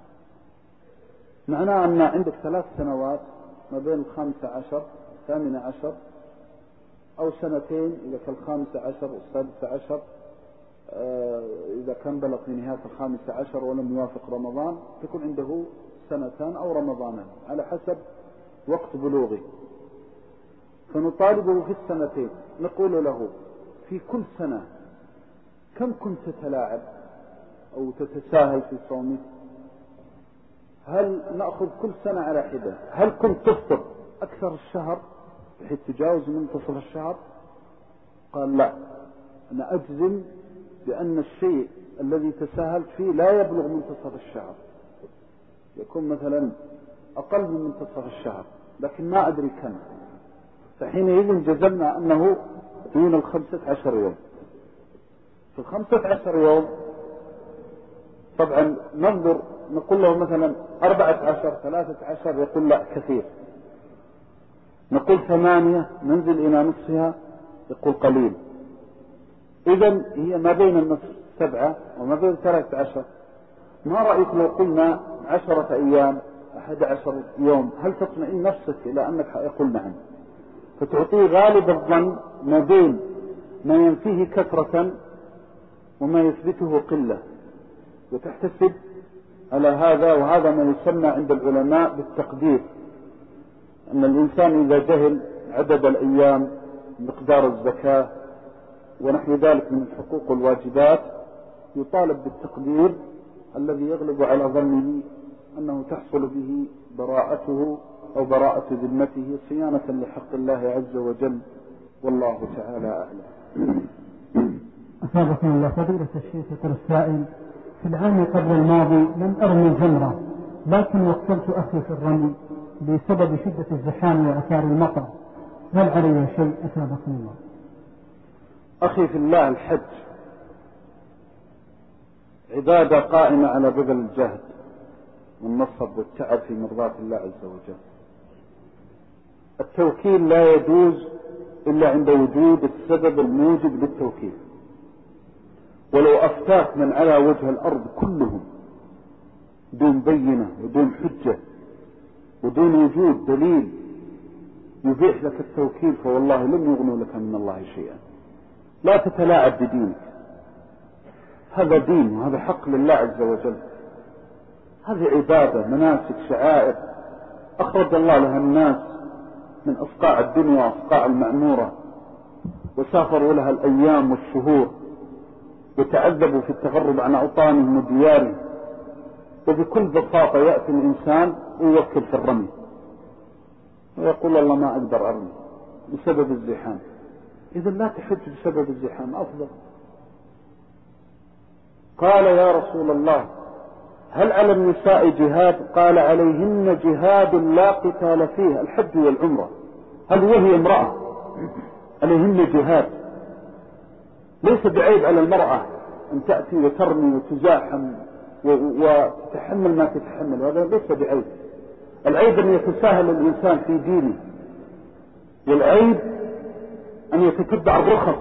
معناه أن عندك ثلاث سنوات ما بين الخامسة عشر الثامنة عشر، أو سنتين إذا كان الخامسة عشر والسادسة عشر، إذا كان بلغ في نهاية الخامسة عشر ولم يوافق رمضان تكون عنده سنتان أو رمضانا على حسب وقت بلوغه. فنطالبه في السنتين، نقول له في كل سنة كم كنت تتلاعب أو تتساهل في صومك؟ هل نأخذ كل سنة على حدة؟ هل كنت تفطر أكثر الشهر بحيث تجاوز منتصف الشهر؟ قال لا، أنا أجزم بأن الشيء الذي تساهلت فيه لا يبلغ منتصف الشهر، يكون مثلا أقل من منتصف الشهر لكن ما أدري كم، فحينئذ جزمنا أنه دون الخمسة عشر يوم. في الخمسة عشر يوم طبعا ننظر، نقول له مثلا أربعة عشر ثلاثة عشر يقول لا كثير، نقول ثمانية ننزل إلى نصفها يقول قليل. إذن هي ما بين النصف سبعة وما بين ثلاثة عشر. ما رأيك لو قلنا عشرة أيام أحد عشر يوم؟ هل تطمئن نفسك إلى أنك يقول نعم؟ فتعطيه غالب الظن ما بين ما ينفيه كثرة وما يثبته قلة، وتحتسب على هذا. وهذا ما يسمى عند العلماء بالتقدير، أن الإنسان إذا جهل عدد الأيام مقدار الزكاة ونحو ذلك من الحقوق والواجبات يطالب بالتقدير الذي يغلب على ظنه أنه تحصل به براءته أو براءة ذمته صيانة لحق الله عز وجل، والله تعالى أعلم. أفادكم الله فضيلة الشيخ. يقول السائل: في العام قبل الماضي لم أرمي الجمرة، لكن وكلت أخي في الرمي بسبب شدة الزحام وآثار المطر، هل علي شيء؟ أفادكم الله. أخي في الله، الحج عبادة قائمة على بذل الجهد والنصب والتعب في مرضاة الله عز وجل. التوكيل لا يجوز إلا عند وجود السبب الموجب للتوكيل، ولو أفتاك من على وجه الأرض كلهم دون بينة ودون حجة ودون وجود دليل يبيح لك التوكيل فوالله لم يغنوا لك من الله شيئا. لا تتلاعب بدينك، هذا دين وهذا حق لله عز وجل، هذه عبادة مناسك شعائر أخرج الله لها الناس من أصقاع الدنيا وأصقاع المعمورة، وسافروا لها الأيام والشهور وتعذبوا في التغرب عن أوطانهم وديارهم، وبكل بساطة يأتي الإنسان ويوكل في الرمي ويقول الله ما أقدر أرمي بسبب الزحام. إذا لا تحج بسبب الزحام أفضل. قال: يا رسول الله هل على النساء جهاد؟ قال: عليهن جهاد لا قتال فيه، الحج والعمرة. هل وهي امرأة عليهن جهاد، ليس بعيب على المرأة أن تأتي وترمي وتزاحم وتتحمل ما تتحمل، وهذا ليس بعيب. العيب أن يتساهل الإنسان في دينه، والعيب أن يتتبع الرخص.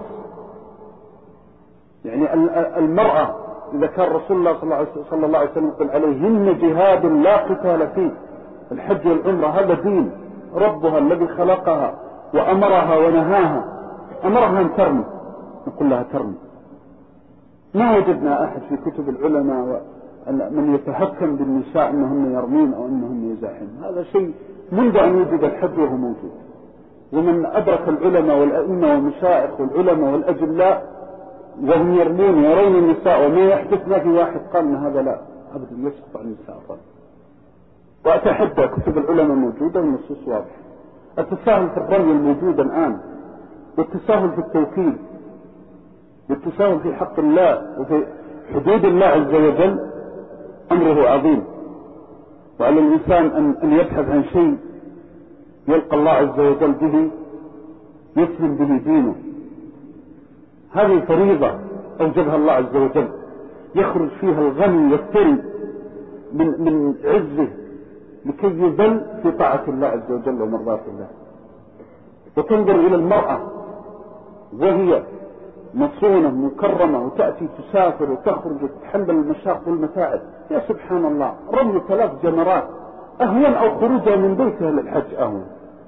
يعني المرأة إذا كان رسول الله صلى الله عليه وسلم يقول عليهن جهاد لا قتال فيه، الحج والعمرة هذا دين ربها الذي خلقها وأمرها ونهاها، أمرها أن ترمي، نقول لها ترمي. ما وجدنا أحد في كتب العلماء من يتحكم بالنساء أنهن يرمين أو أنهن يزاحم، هذا شيء منذ أن يوجد الحج وهو موجود. ومن أدرك العلماء والأئمة والمشايخ والعلماء والأجلاء وهم يرمون ويرون النساء وما يحدث، ما في واحد قال ان هذا لا، أبدا يسقط عن النساء الرمي. وأتحدى كتب العلماء موجودة والنصوص واضحة. التساهل في الرمي الموجود الآن والتساهل في التوكيد والتساهل في حق الله وفي حدود الله عز وجل أمره عظيم، وعلى الإنسان أن يبحث عن شيء يلقى الله عز وجل به يسلم به دينه. هذه فريضة أوجبها الله عز وجل يخرج فيها الغني والثري من من عزه لكي يذل في طاعة الله عز وجل ومرضاة الله. وتنظر إلى المرأة وهي مصونة مكرمة وتأتي تسافر وتخرج وتتحمل المشاق والمتاعب، يا سبحان الله، رمي ثلاث جمرات أهون أو خروجها من بيتها للحج أهون،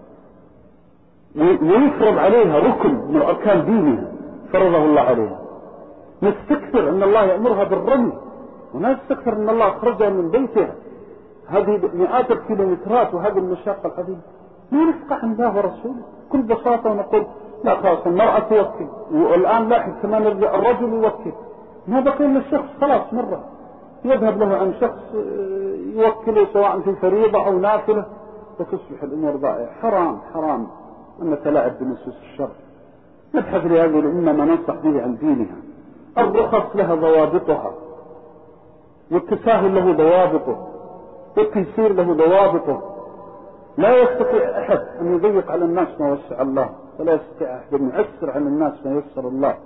ويفرض عليها ركن من أركان دينها فرضه الله عليها. نستكثر أن الله يأمرها بالرمي ونستكثر أن الله أخرجها من بيتها هذه مئات الكيلومترات وهذه المشاقة العظيمة. ما نفقه عن الله ورسوله كل بساطة ونقول لا خلاص المرأة توكل، والآن لاحظ كمان الرجل يوكل، ما بقي إلا الشخص خلاص مرة يذهب له عن شخص يوكله سواء في فريضة أو نافلة وتصبح الأمور ضائعة. حرام حرام أن نتلاعب بنصوص الشرع. نبحث لهذه الأمة ما ننصح به عن دينها. الرخص لها ضوابطها والتساهل له ضوابطه والتيسير له ضوابطه. لا يستطيع أحد أن يضيق على الناس ما وسع الله، ولا يستطيع أحد أن يعسر على الناس ما يسر الله،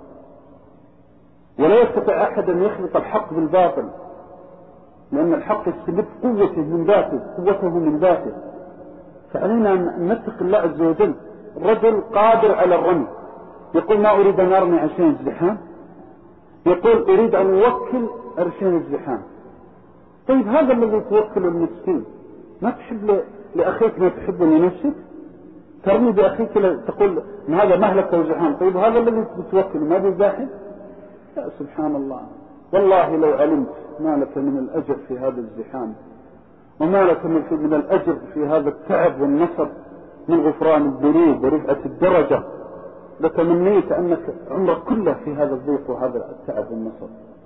ولا يستطيع أحد أن يخلط الحق بالباطل، لأن الحق يستمد قوته من ذاته قوته من ذاته. فعلينا أن نتقي الله عز وجل. الرجل قادر على الرمي، يقول ما أريد أن أرمي عشان الزحام، يقول أريد أن أوكل عشان الزحام. طيب هذا الذي توكل المسكين، ما تحب لأخيك ما تحبه لنفسك؟ ترمي بأخيك تقول إن هذا مهلك وزحام. طيب هذا الذي توكل ما بيزاحم؟ يا سبحان الله، والله لو علمت ما لك من الأجر في هذا الزحام وما لك من الأجر في هذا التعب والنصب من غفران الذنوب ورفعة الدرجة لتمنيت أنك عمرك كله في هذا الضيق وهذا التعب والنصب.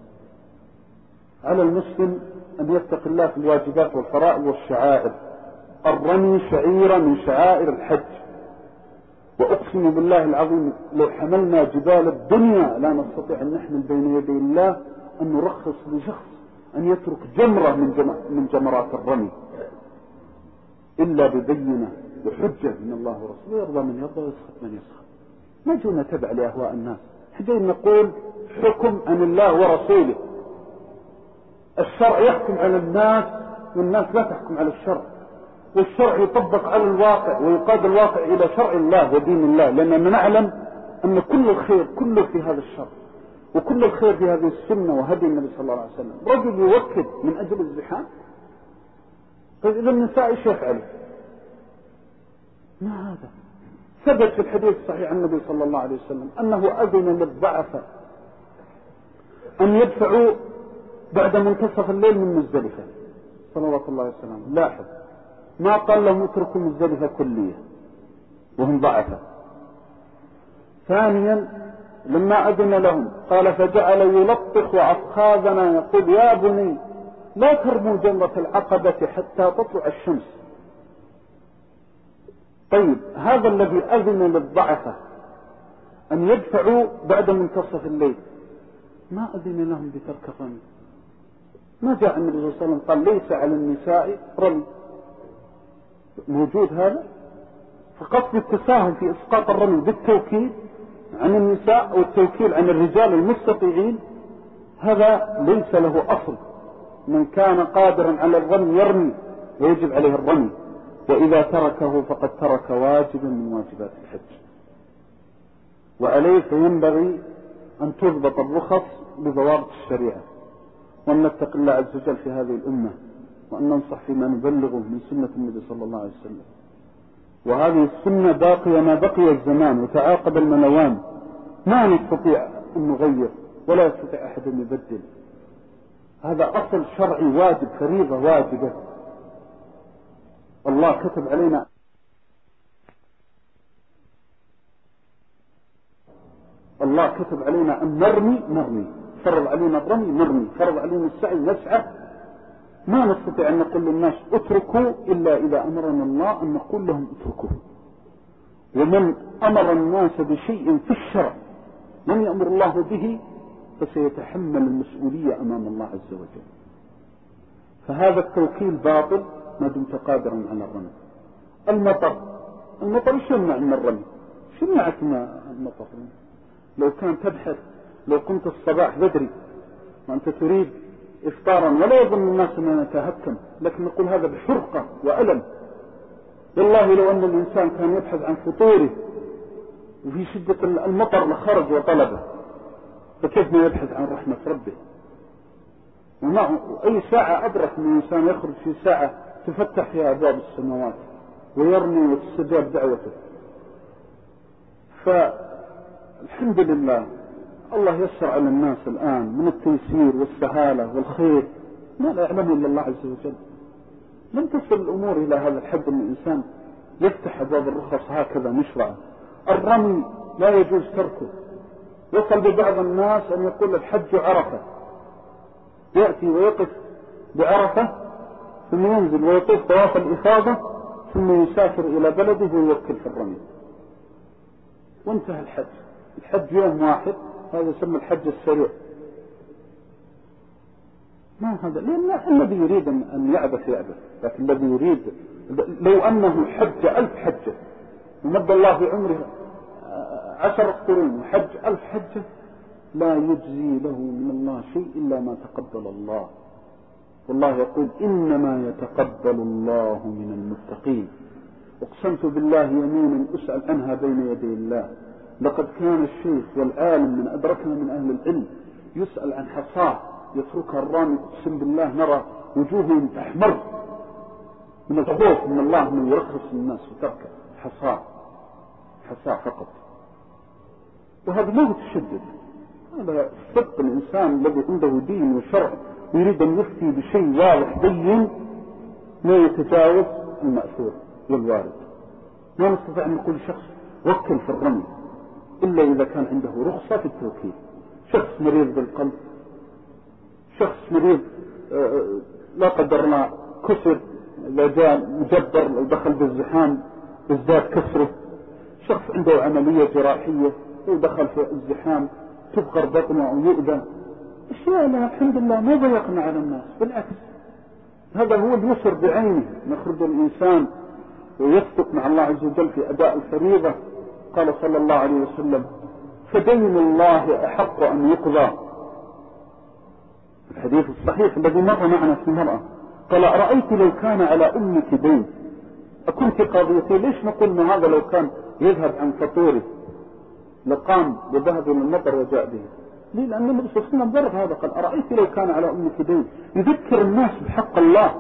على المسلم أن يتقي الله في الواجبات والفرائض والشعائر. الرمي شعيرة من شعائر الحج، وأقسم بالله العظيم لو حملنا جبال الدنيا لا نستطيع أن نحمل بين يدي الله أن نرخص لشخص أن يترك جمرة من, جم... من جمرات الرمي إلا ببينة وحجة من الله ورسوله، يرضى من يرضى ويسخط من يسخط. ما جونا تبع لأهواء الناس، حجين نقول حكم عن الله ورسوله. الشرع يحكم على الناس والناس لا تحكم على الشرع، والشرع يطبق على الواقع ويقاد الواقع إلى شرع الله ودين الله، لأننا نعلم أن كل الخير كله في هذا الشرع وكل الخير في هذه السنة وهدي النبي صلى الله عليه وسلم. رجل يوكد من أجل الزحام، طيب إذا النساء إيش يفعل؟ ما هذا ثبت في الحديث الصحيح عن النبي صلى الله عليه وسلم أنه أذن للضعفاء أن يدفعوا بعد منتصف الليل من مزدلفة صلوات الله وسلامه. لاحظ ما قال لهم اتركوا مزدلفة كلية وهم ضعفاء. ثانيا لما أذن لهم قال فجعل يلطخ أفخاذنا يقول يا بني لا ترموا جمرة العقبة حتى تطلع الشمس. طيب هذا الذي أذن للضعفاء أن يدفعوا بعد منتصف الليل ما أذن لهم بترك الرمي. ما جاء النبي صلى الله عليه وسلم قال ليس على النساء رمي، موجود هذا. فقصد التساهل في إسقاط الرمي بالتوكيل عن النساء أو التوكيل عن الرجال المستطيعين هذا ليس له أصل. من كان قادرا على الرمي يرمي ويجب عليه الرمي، وإذا تركه فقد ترك واجبا من واجبات الحج. وعليه فينبغي أن تضبط الرخص بضوابط الشريعة، وأن نتقي الله عز وجل في هذه الأمة، وأن ننصح فيما نبلغه من سنة النبي صلى الله عليه وسلم. وهذه السنة باقية ما بقي الزمان وتعاقب المنوان، ما نستطيع أن نغير ولا يستطيع أحد أن يبدل. هذا أصل شرعي واجب، فريضة واجبة. الله كتب علينا الله كتب علينا أن نرمي نرمي، فرض علينا الرمي نرمي، فرض علينا السعي نسعى ما نستطيع أن نقول للناس اتركوا إلا إذا أمرنا الله أن نقول لهم اتركوا. ومن أمر الناس بشيء في الشرع لم يأمر الله به فسيتحمل المسؤولية أمام الله عز وجل. فهذا التوكيل باطل ما دمت قادرا على الرمي. المطر المطر ايش يمنع من الرمي؟ ايش يمنعك من المطر؟ لو كان تبحث، لو كنت الصباح بدري وأنت تريد إفطارا ولا يظن الناس أننا نتهكم، لكن نقول هذا بحرقة وألم. والله لو أن الإنسان كان يبحث عن فطوره وفي شدة المطر لخرج وطلبه، فكيف ما يبحث عن رحمة ربه؟ وأي ساعة أدرك أن الإنسان يخرج في ساعة تفتح فيها أبواب السماوات ويرمي وتستجاب دعوته. فالحمد لله الله يسر على الناس الآن من التيسير والسهالة والخير ما لا يعلمه إلا الله عز وجل. لم تصل الأمور إلى هذا الحد أن الإنسان يفتح أبواب الرخص هكذا مشرعة. الرمي لا يجوز تركه. وصل ببعض الناس أن يقول الحج عرفة، يأتي ويقف بعرفة ثم ينزل ويطوف طواف الإفاضة ثم يسافر إلى بلده ويوكل في الرمي وانتهى الحج. الحج يوم واحد، هذا يسمى الحج السريع. ما هذا؟ لأن الذي يريد أن يعبث يعبث، لكن الذي يريد لو أنه حج ألف حجة ومد الله في عمره عشر قرون وحج ألف حجة لا يجزي له من الله شيء إلا ما تقبل الله. والله يقول إنما يتقبل الله من المتقين. اقسمت بالله يمينا أسأل عنها بين يدي الله. لقد كان الشيخ والعالم من أدركنا من أهل العلم يسأل عن حصاه يتركها الرامي، اقسم بالله نرى وجوههم تحمر من الخوف من الله من يرخص الناس وتركه حصاه حصاه فقط. وهذا ما هو تشدد، هذا صدق الإنسان الذي عنده دين وشرع ويريد أن يفتي بشيء واضح بين ما يتجاوز المأثور والوارد. ما نستطيع أن نقول شخص وكل في الرمي إلا إذا كان عنده رخصة في التوكيل. شخص مريض بالقلب، شخص مريض لا قدر الله كسر، إذا جاء مجبر لو دخل بالزحام ازداد كسره، شخص عنده عملية جراحية لو دخل في الزحام تبقر بطنه أو يؤذى، أشياء لها الحمد لله ما ضيقنا على الناس، بالعكس هذا هو اليسر بعينه. نخرج الإنسان ويصدق مع الله عز وجل في أداء الفريضة. قال صلى الله عليه وسلم فدين الله أحق أن يقضى، الحديث الصحيح الذي مر معنا في المرأة. قال أرأيت لو كان على أمك دين أكنت قاضيتي؟ ليش نقول أن هذا لو كان يذهب عن فطوره لقام وذهب إلى المطر وجاء به؟ ليه؟ لأن النبي صلى الله عليه وسلم ضرب هذا، قال أرأيت لو كان على أمك دين. يذكر الناس بحق الله.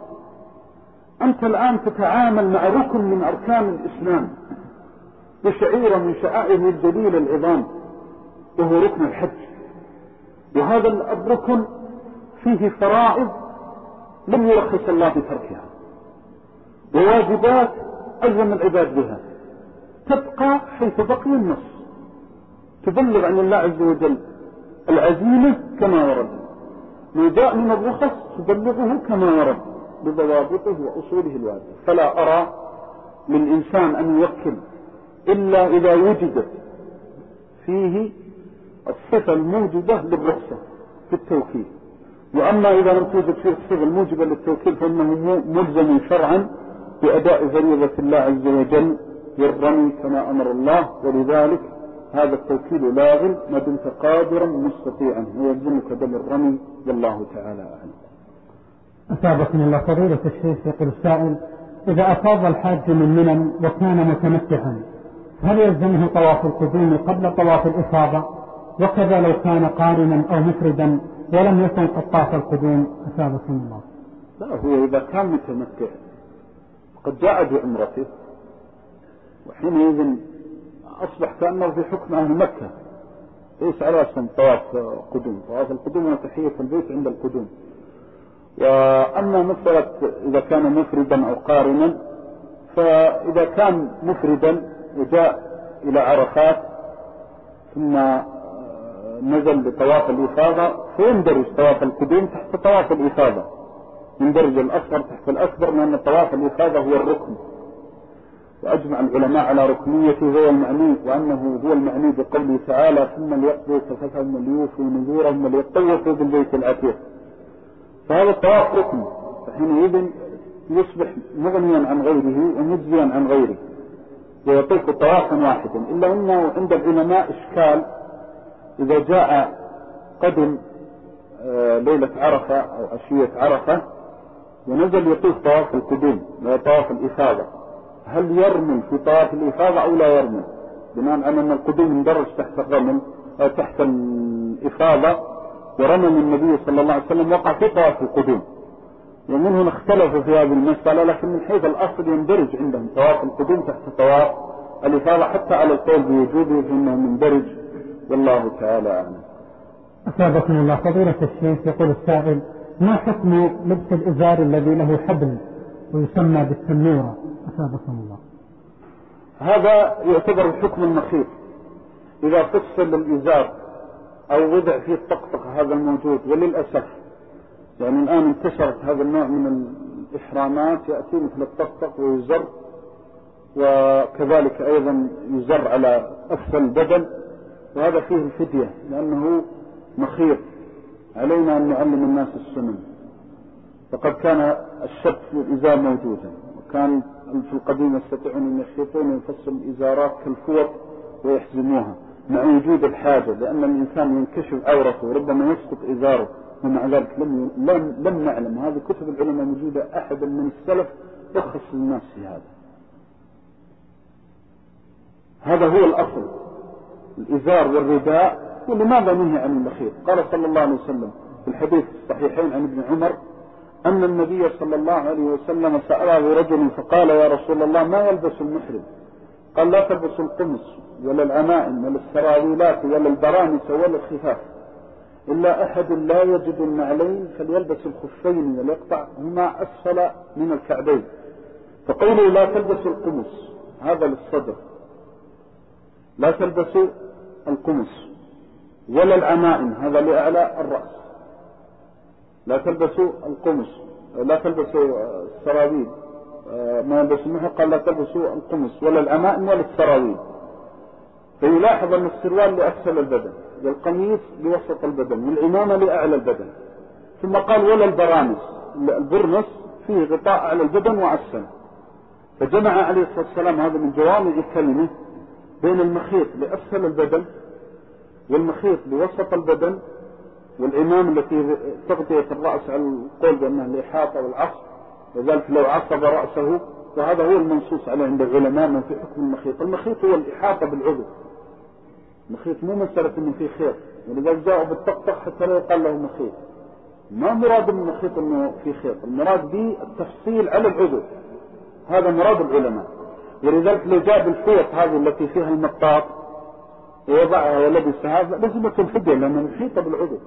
أنت الآن تتعامل مع ركن من أركان الإسلام وشعيرة من شعائره الجليلة العظام وهو ركن الحج، وهذا الركن فيه فرائض لم يرخص الله بتركها وواجبات ألزم العباد بها، تبقى حيث بقي النص، تبلغ عن الله عز وجل العزيمة كما ورد، ما جاء من الرخص تبلغه كما ورد بضوابطه وأصوله الواجبة. فلا أرى للإنسان أن يوكل إلا إذا وجدت فيه الصفة الموجبة للرخصة في التوكيل. وأما إذا لم توجد فيه الصفة الموجبة للتوكيل فإنه ملزم شرعا بأداء فريضة الله عز وجل والرمي كما أمر الله. ولذلك هذا التوكيل لاغ ما دمت قادرا مستطيعا ويلزمك دم الرمي، والله تعالى أعلم. أثابكم الله فضيلة الشيخ. يقول السائل إذا أفاض الحاج من منى وكان متمتعا هل يلزمه طواف القدوم قبل طواف الإفاضة؟ وكذا لو كان قارنا أو مفردا ولم يكن قد طاف القدوم؟ أثابكم الله. لا، هو إذا كان متمتع قد جاء بعمرته وحينئذ أصبح كأنه في حكم أهل مكة، ليس على اسم طواف قدوم. طواف القدوم وتحية البيت عند القدوم. وأما مسألة إذا كان مفردا أو قارنا، فإذا كان مفردا وجاء إلى عرفات ثم نزل لطواف الإفاضة فيندرج طواف القدوم تحت طواف الإفاضة، يندرج الأصغر تحت الأكبر، لأن طواف الإفاضة هو الركن، وأجمع العلماء على ركنيته هو المعني، وأنه هو المعني بقوله تعالى ثم ليقضوا تفثهم وليوفوا نذورهم وليطوفوا بالبيت العتيق. فهذا الطواف ركن، فحينئذ يصبح مغنيا عن غيره ومجزيا عن غيره ويطيق طوافا واحدا. إلا أنه عند العلماء إشكال إذا جاء قدم ليلة عرفة أو عشية عرفة ونزل يطوف طواف القدوم وطواف الإفاضة، هل يرمل في طواف الإفاضة أو لا يرمل؟ بناء على أن القدوم اندرج تحت الرمل أو تحت الإفاضة، ورمل النبي صلى الله عليه وسلم وقع في طواف القدوم، ومن هنا اختلفوا في هذه المسألة، لكن من حيث الأصل يندرج عندهم طواف القدوم تحت طواف الإفاضة، حتى على القول بوجوده فإنه مندرج، والله تعالى أعلم. أثابكم الله. فضيلة الشيخ، يقول السائل: ما حكم لبس الإزار الذي له حبل ويسمى بالتنورة؟ أثابكم الله. هذا يعتبر الحكم المخيف إذا فصل الإزار أو وضع فيه الطقطقة، هذا الموجود. وللأسف يعني الآن انتشرت هذا النوع من الإحرامات، يأتي مثل الطقطق ويزر، وكذلك أيضا يزر على أسفل البدن، وهذا فيه الفدية لأنه مخيف. علينا أن نعلم الناس السنن. فقد كان الشد في الإزار موجودا، وكان في القديم يستطيعون أن يخيطون ويفصل الإزارات كالفوط ويحزموها مع وجود الحاجة، لأن الإنسان ينكشف عورته وربما يسقط إزاره، ومع ذلك لم لم لم نعلم. هذه كتب العلماء موجودة، أحد من السلف رخص للناس في هذا. هذا هو الأصل، الإزار والرداء. ولماذا نهي عن المخيط؟ قال صلى الله عليه وسلم في الحديث الصحيحين عن ابن عمر أن النبي صلى الله عليه وسلم سأله رجل فقال: يا رسول الله، ما يلبس المحرم؟ قال: لا تلبس القمص ولا العمائم ولا السراويلات ولا البرانس ولا الخفاف، إلا أحد لا يجد النعلين فليلبس الخفين وليقطعهما أسفل من الكعبين. فقوله لا تلبس القمص هذا للصدر، لا تلبسوا القمص، ولا العمائم هذا لأعلى الرأس، لا تلبسوا القمص، لا تلبسوا السراويل، ما يلبسوا منه قال لا تلبسوا القمص ولا العمائم ولا السراويل. فيلاحظ أن السروال لأسفل البدن، والقميص لوسط البدن، والعمامة لأعلى البدن. ثم قال ولا البرانس، البرنس فيه غطاء على البدن وأسفل. فجمع عليه الصلاة والسلام هذا من جوامع كلمة بين المخيط لأسفل البدن والمخيط لوسط البدن، والعمام التي تغطية الرأس على القول بأنها الإحاطة والعصب، وذلك لو عصب رأسه. وهذا هو المنصوص عليه عند العلماء من في حكم المخيط. المخيط هو الإحاطة بالعضو، المخيط مو مسألة أنه فيه خيط، ولذلك جاءوا بالطقطق حتى لا يقال له مخيط. ما مراد من المخيط أنه فيه خيط، المراد به التفصيل على العضو، هذا مراد العلماء. ولذلك لو جاء بالفوط هذه التي فيها المطاط ووضعها ولبسها لازم يكون فدية، لأنها محيطة بالعضو.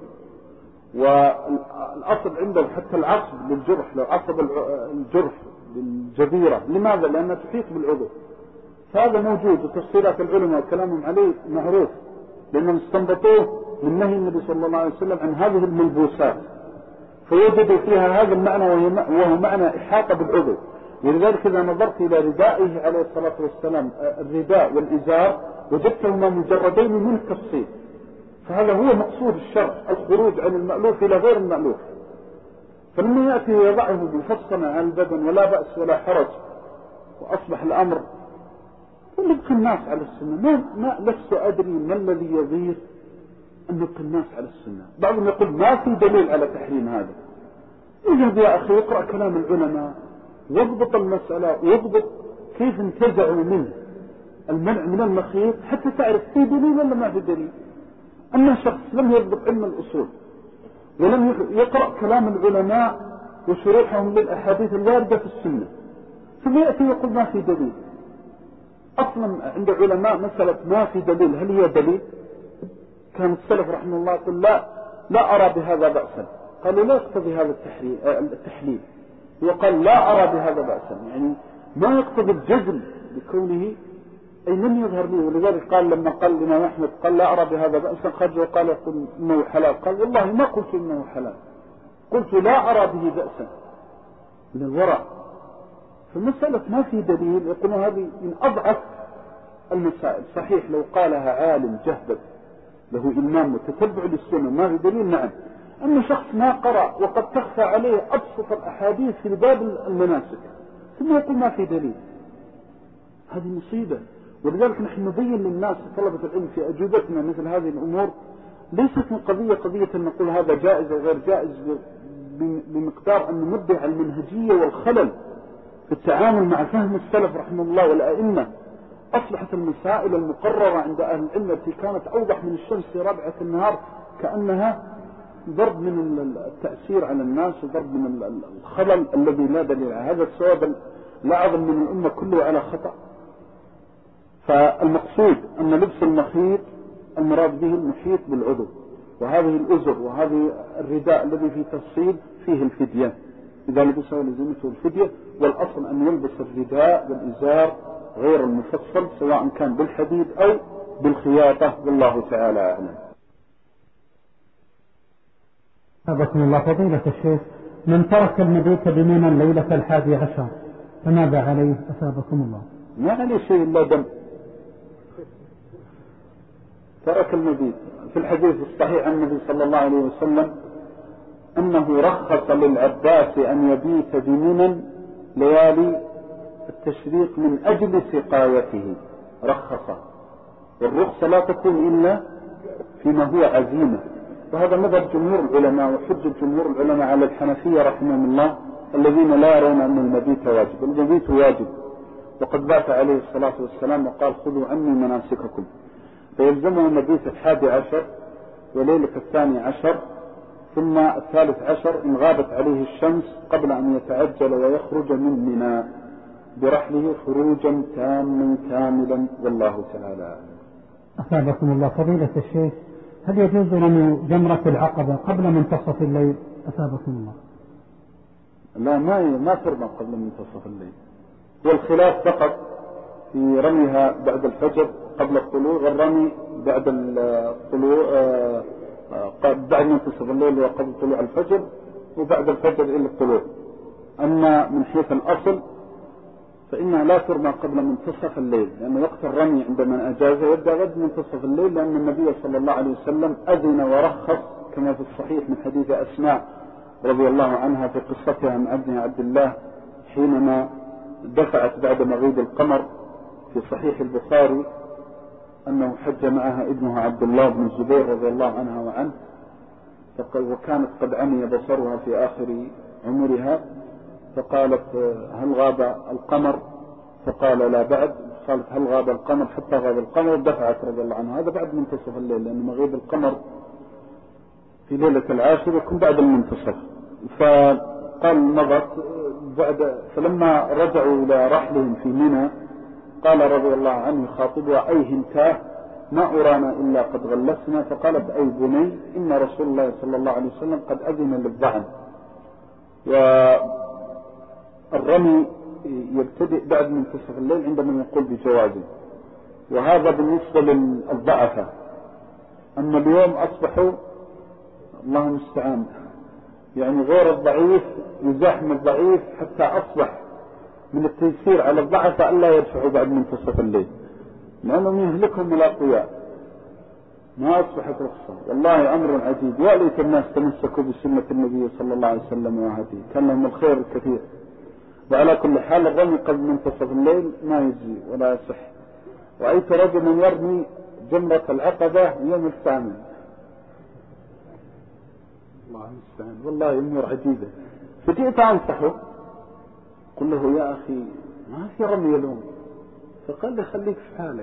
والأصل عنده حتى العصب للجرح، لو عصب الجرح بالجبيرة، لماذا؟ لأنها تحيط بالعضو. فهذا موجود، وتفصيلات العلماء كلامهم عليه معروف، لأنهم استنبطوه من نهي النبي صلى الله عليه وسلم عن هذه الملبوسات، فوجدوا فيها هذا المعنى وهو معنى إحاطة بالعضو. ولذلك إذا نظرت إلى ردائه عليه الصلاة والسلام، الرداء والإزار، وجدتهما مجردين من التفصيل. فهذا هو مقصود الشرع، الخروج عن المألوف إلى غير المألوف. فلما يأتي ويضعه مفصلا على البدن ولا بأس ولا حرج، وأصبح الأمر نبقي الناس على السنة. ما, ما لست أدري ما الذي يضير أن نبقي الناس على السنة. بعضهم يقول ما في دليل على تحريم هذا. يجب يا أخي يقرأ كلام العلماء، واضبط المسألة، واضبط كيف انتزعوا منه المنع من المخيط حتى تعرف في دليل ولا ما في دليل. أما شخص لم يضبط علم الأصول ولم يقرأ كلام العلماء وشروحهم للأحاديث الواردة في السنة، ثم يأتي يقول ما في دليل. أصلا عند علماء مسألة ما في دليل هل هي دليل؟ كان السلف رحمه الله يقول لا لا أرى بهذا بأسا، قالوا لا يقتضي هذا التحليل، وقال لا أرى بهذا بأسا، يعني ما يقتضي الجزم بكونه أي لم يظهر لي. ولذلك قال لما قال لنا أحمد قال لا أرى بهذا بأسا، خرج وقال يقول إنه حلال، قال والله ما قلت إنه حلال، قلت لا أرى به بأسا. من الورع. فمسألة ما في دليل يقولون هذه من أضعف المسائل. صحيح لو قالها عالم جهبذ له إلمام وتتبع للسنة ما في دليل، نعم. أما شخص ما قرأ وقد تخفى عليه أبسط الأحاديث في باب المناسك ثم يقول ما في دليل، هذه مصيبة. ولذلك نحن نبين للناس طلبة العلم في أجوبتنا مثل هذه الأمور ليست من قضية قضية أن نقول هذا جائز أو غير جائز، بمقدار أن نمدح المنهجية والخلل في التعامل مع فهم السلف رحمه الله والأئمة. أصبحت المسائل المقررة عند أهل العلم التي كانت أوضح من الشمس في رابعة النهار كأنها ضرب من التأثير على الناس وضرب من الخلل الذي لا دليل على هذا. السواد الأعظم من الأمة كله على خطأ. فالمقصود أن لبس المخيط المراد به المحيط بالعضو، وهذه الأزر وهذه الرداء الذي فيه تفصيل فيه الفدية، إذا لبسه لزمته الفدية. والأصل أن يلبس الرداء والإزار غير المفصل سواء كان بالحديد أو بالخياطة، والله تعالى أعلم. أبكم الله فضيلة الشيخ، من ترك المبيت بمنى الليلة الحادي عشر فماذا عليه أثابكم الله؟ ما عليه شيء إلا دم. ترك المبيت. في الحديث الصحيح عن النبي صلى الله عليه وسلم أنه رخص للعباس أن يبيت بمنى ليالي التشريق من أجل سقايته، رخص. والرخصة لا تكون إلا فيما هو عزيمة. وهذا مذهب جمهور العلماء وحجة جمهور العلماء على الحنفية رحمهم الله الذين لا يرون أن المبيت واجب. المبيت واجب، وقد بات عليه الصلاة والسلام وقال خذوا عني مناسككم. فيلزمه المبيت الحادي عشر وليلة الثاني عشر ثم الثالث عشر إن غابت عليه الشمس قبل أن يتعجل ويخرج من منى برحله خروجا تاما كاملا، والله تعالى. أثابكم الله فضيلة الشيخ، هل يجوز رمي جمرة العقبة قبل منتصف الليل؟ أثابكم الله. لا، ما ما ترمى قبل منتصف الليل، والخلاف فقط في رميها بعد الفجر قبل الطلوع، والرمي بعد الطلوع بعد منتصف الليل وقبل طلوع الفجر، وبعد الفجر إلى الطلوع. أما من حيث الأصل فإنها لا ترمى قبل منتصف الليل، لأن وقت الرمي عند من أجازه يبدأ غد منتصف الليل، لأن النبي صلى الله عليه وسلم أذن ورخص كما في الصحيح من حديث أسماء رضي الله عنها في قصتها مع ابنها عبد الله حينما دفعت بعد مغيب القمر في صحيح البخاري أنه حج معها ابنها عبد الله بن الزبير رضي الله عنها وعنه، وكانت قد عمي بصرها في آخر عمرها، فقالت هل غاب القمر؟ فقال لا بعد. قالت هل غاب القمر؟ حتى غاب القمر. دفعت رضي الله عنها. هذا بعد منتصف الليل، لأن مغيب القمر في ليلة العاشر يكون بعد المنتصف. فقال نظرت بعد، فلما رجعوا إلى رحلهم في منى قال رضي الله عنه خاطبها أيهنتاه ما أرانا إلا قد غلسنا. فقالت أي بني إن رسول الله صلى الله عليه وسلم قد أذن للضعن. والرمي يبتدئ بعد منتصف الليل عندما يقول بجوازه، وهذا بالنسبة للضعفة. أما اليوم أصبحوا الله المستعان يعني غير الضعيف يزاحم الضعيف، حتى أصبح من التيسير على الضعفة ألا يدفعوا بعد منتصف الليل، لأنهم يهلكهم الأقوياء. ما أصبحت رخصة، والله أمر عجيب. يا ليت الناس تمسكوا بسنة النبي صلى الله عليه وسلم وهديه، كان لهم الخير الكثير. وعلى كل حال الرمي قبل منتصف الليل ما يجزي ولا يصح. رأيت رجلا يرمي جمرة العقبة يوم الثامن، الله المستعان، والله أمور عجيبة. فجئت أنصحه، قل له يا أخي ما في رمي اليوم، فقال لي خليك في حالك.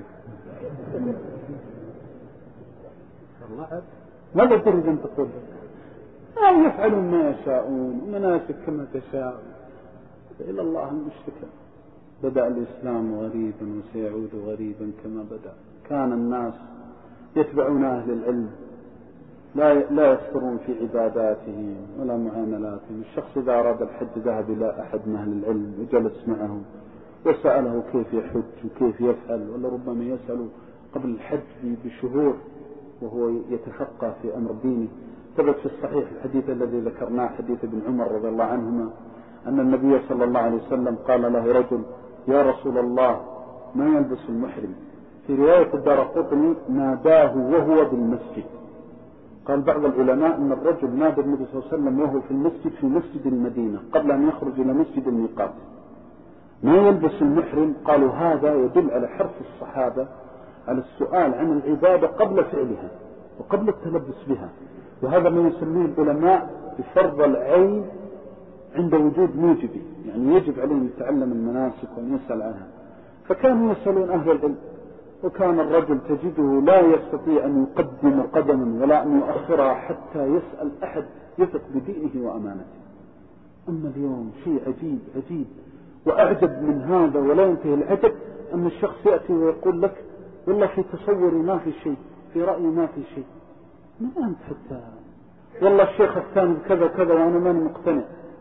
الله ماذا تريد أن تقول؟ أو يفعلون ما يشاءون ومناسك كما تشاء، فإلى الله المشتكى. بدأ الإسلام غريبا وسيعود غريبا كما بدأ. كان الناس يتبعون أهل العلم، لا لا يسرون في عباداتهم ولا معاملاتهم. الشخص إذا أراد الحج ذهب إلى أحد من أهل العلم وجلس معه وسأله كيف يحج وكيف يفعل، ولا ربما يسأل قبل الحج بشهور وهو يتفقه في أمر دينه. ثبت في الصحيح الحديث الذي ذكرناه حديث ابن عمر رضي الله عنهما أن النبي صلى الله عليه وسلم قال له رجل: يا رسول الله ما يلبس المحرم؟ في رواية الدارقطني ناداه وهو بالمسجد. قال بعض العلماء أن الرجل نادى النبي صلى الله عليه وسلم وهو في المسجد في مسجد المدينة قبل أن يخرج إلى مسجد الميقات. ما يلبس المحرم؟ قالوا هذا يدل على حرص الصحابة على السؤال عن العبادة قبل فعلها وقبل التلبس بها، وهذا ما يسميه العلماء بفرض العين عند وجود موجبه، يعني يجب عليه أن يتعلم المناسك وأن يسأل عنها. فكانوا يسألون أهل العلم، وكان الرجل تجده لا يستطيع أن يقدم قدما ولا أن يؤخرها حتى يسأل أحد يثق بدينه وأمانته. أما اليوم شيء عجيب عجيب وأعجب من هذا ولا ينتهي العجب، أن الشخص يأتي ويقول لك: والله في تصوري ما في شيء، في رأيي ما في شيء. ما أنت حتى والله الشيخ الثاني كذا كذا وأنا ماني مقتنع.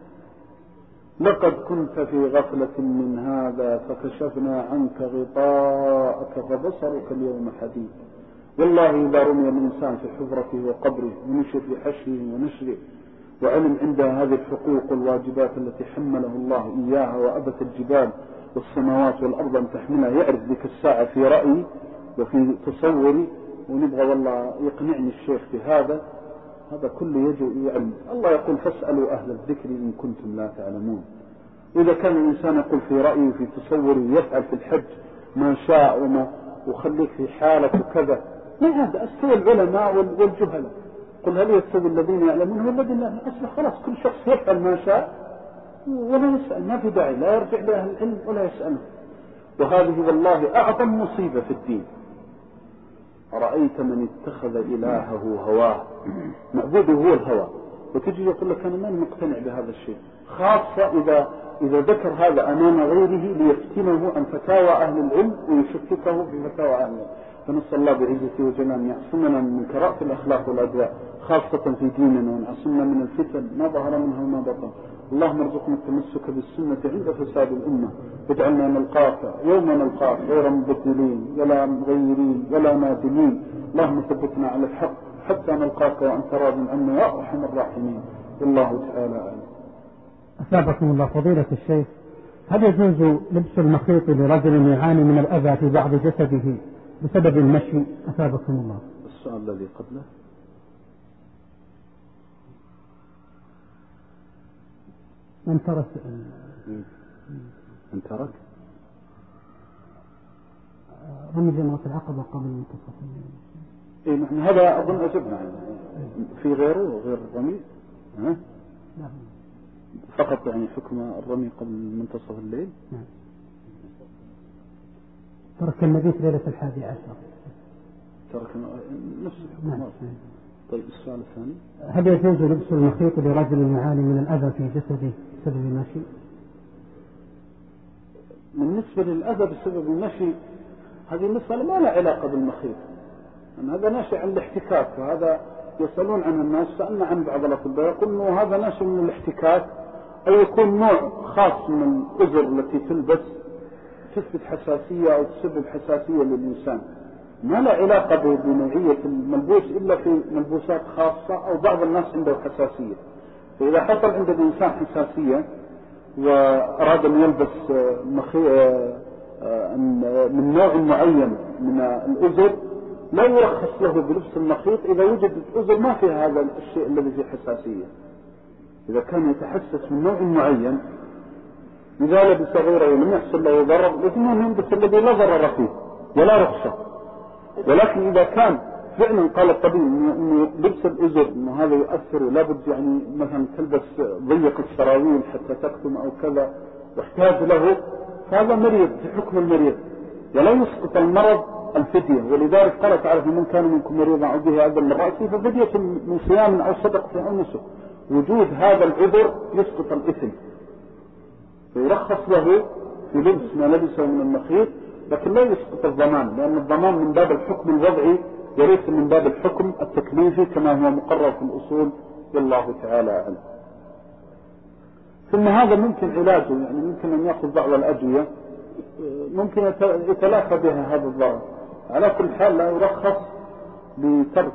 لقد كنت في غفلة من هذا فكشفنا عنك غطاءك فبصرك اليوم حديد. والله إذا رمي الإنسان في حفرته وقبره ونشر بحشره ونشره وعلم عندها هذه الحقوق والواجبات التي حمله الله إياها وأبت الجبال والسماوات والأرض أن تحملها، يعرف بك الساعة في رأيي وفي تصوري، ونبغى والله يقنعني الشيخ بهذا. هذا كله يجب يعلم. الله يقول: فاسألوا أهل الذكر إن كنتم لا تعلمون. إذا كان الإنسان يقول في رأيه وفي تصوره يفعل في الحج ما شاء وما وخليك في حالك وكذا، ما هذا أستوى العلماء والجهلاء. قل هل يستوي الذين يعلمون والذين لا؟ أصبح خلاص كل شخص يفعل ما شاء ولا يسأل، ما في داعي لا يرجع لأهل العلم ولا يسأله. وهذه والله أعظم مصيبة في الدين. أرأيت من اتخذ إلهه هواه، معبوده هو الهوى، وتجي يقول لك أنا ما مقتنع بهذا الشيء، خاصة إذا إذا ذكر هذا أمام غيره ليفتنه عن فتاوى أهل العلم ويشككه في فتاوى أهل العلم. فنسأل الله بعزته وجلاله أن يعصمنا من كراءة الأخلاق والأدواء خاصة في ديننا، وأن يعصمنا من الفتن ما ظهر منها وما بطن. اللهم ارزقنا التمسك بالسنة عند فساد الأمة، واجعلنا نلقاك يوم نلقاك غير مبدلين ولا مغيرين ولا نادمين. اللهم ثبتنا على الحق حتى نلقاك وأنت راض عنا يا أرحم الراحمين. والله تعالى أعلم. أثابكم الله فضيلة الشيخ، هل يجوز لبس المخيط لرجل يعاني من الأذى في بعض جسده بسبب المشي؟ أثابكم الله. السؤال الذي قبله من ترك من ترك رمي جمرة العقبة قبل منتصف الليل. إيه نحن هذا أظن أجبنا يعني. في غيره غير الرمي؟ ها؟ لا. فقط يعني حكم الرمي قبل منتصف الليل؟ نعم. ترك النبي في ليلة الحادي عشر. ترك نفس الحكم. نعم. طيب السؤال الثاني: هل يجوز لبس المخيط لرجل يعاني من الأذى في جسده بسبب المشي؟ بالنسبة للأذى بسبب المشي هذه المسألة ما لها علاقة بالمخيط، يعني هذا ناشئ عن الاحتكاك، وهذا يسألون عن الناس. سألنا عن بعض الأطباء يقول إنه هذا ناشئ من الاحتكاك، أو يكون نوع خاص من الأزر التي تلبس تثبت حساسية أو تسبب حساسية للإنسان، ما لا علاقة بنوعية الملبوس إلا في ملبوسات خاصة أو بعض الناس عنده حساسية. فإذا حصل عند الإنسان حساسية وأراد أن يلبس من نوع معين من الأزر لا يرخص له بلبس المخيط إذا وجد الأزر ما فيها هذا الشيء الذي فيه حساسية. إذا كان يتحسس من نوع معين إذا لبس غيره ولم يحصل له ضرر لازم يلبس الذي لا ضرر فيه ولا رخصة. ولكن إذا كان فعلا قال الطبيب إنه لبس الأزر إنه هذا يؤثر ولا بد يعني مثلا تلبس ضيق السراويل حتى تكتم أو كذا واحتاج له، فهذا مريض في حكم المريض ولا يسقط المرض الفدية. ولذلك قال تعالى: فمن كان منكم مريضا أو به أذى من رأسه ففدية من صيام أو صدقة أو نسك. وجود هذا العذر يسقط الإثم، ويرخص له في لبس ما لبسه من المخيط، لكن لا يسقط الضمان، لأن الضمان من باب الحكم الوضعي وليس من باب الحكم التكليفي كما هو مقرر في الأصول. والله تعالى أعلم. ثم هذا ممكن علاجه، يعني ممكن أن يأخذ بعض الأدوية ممكن يتلافى بها هذا الضرر. على كل حال لا يرخص بترك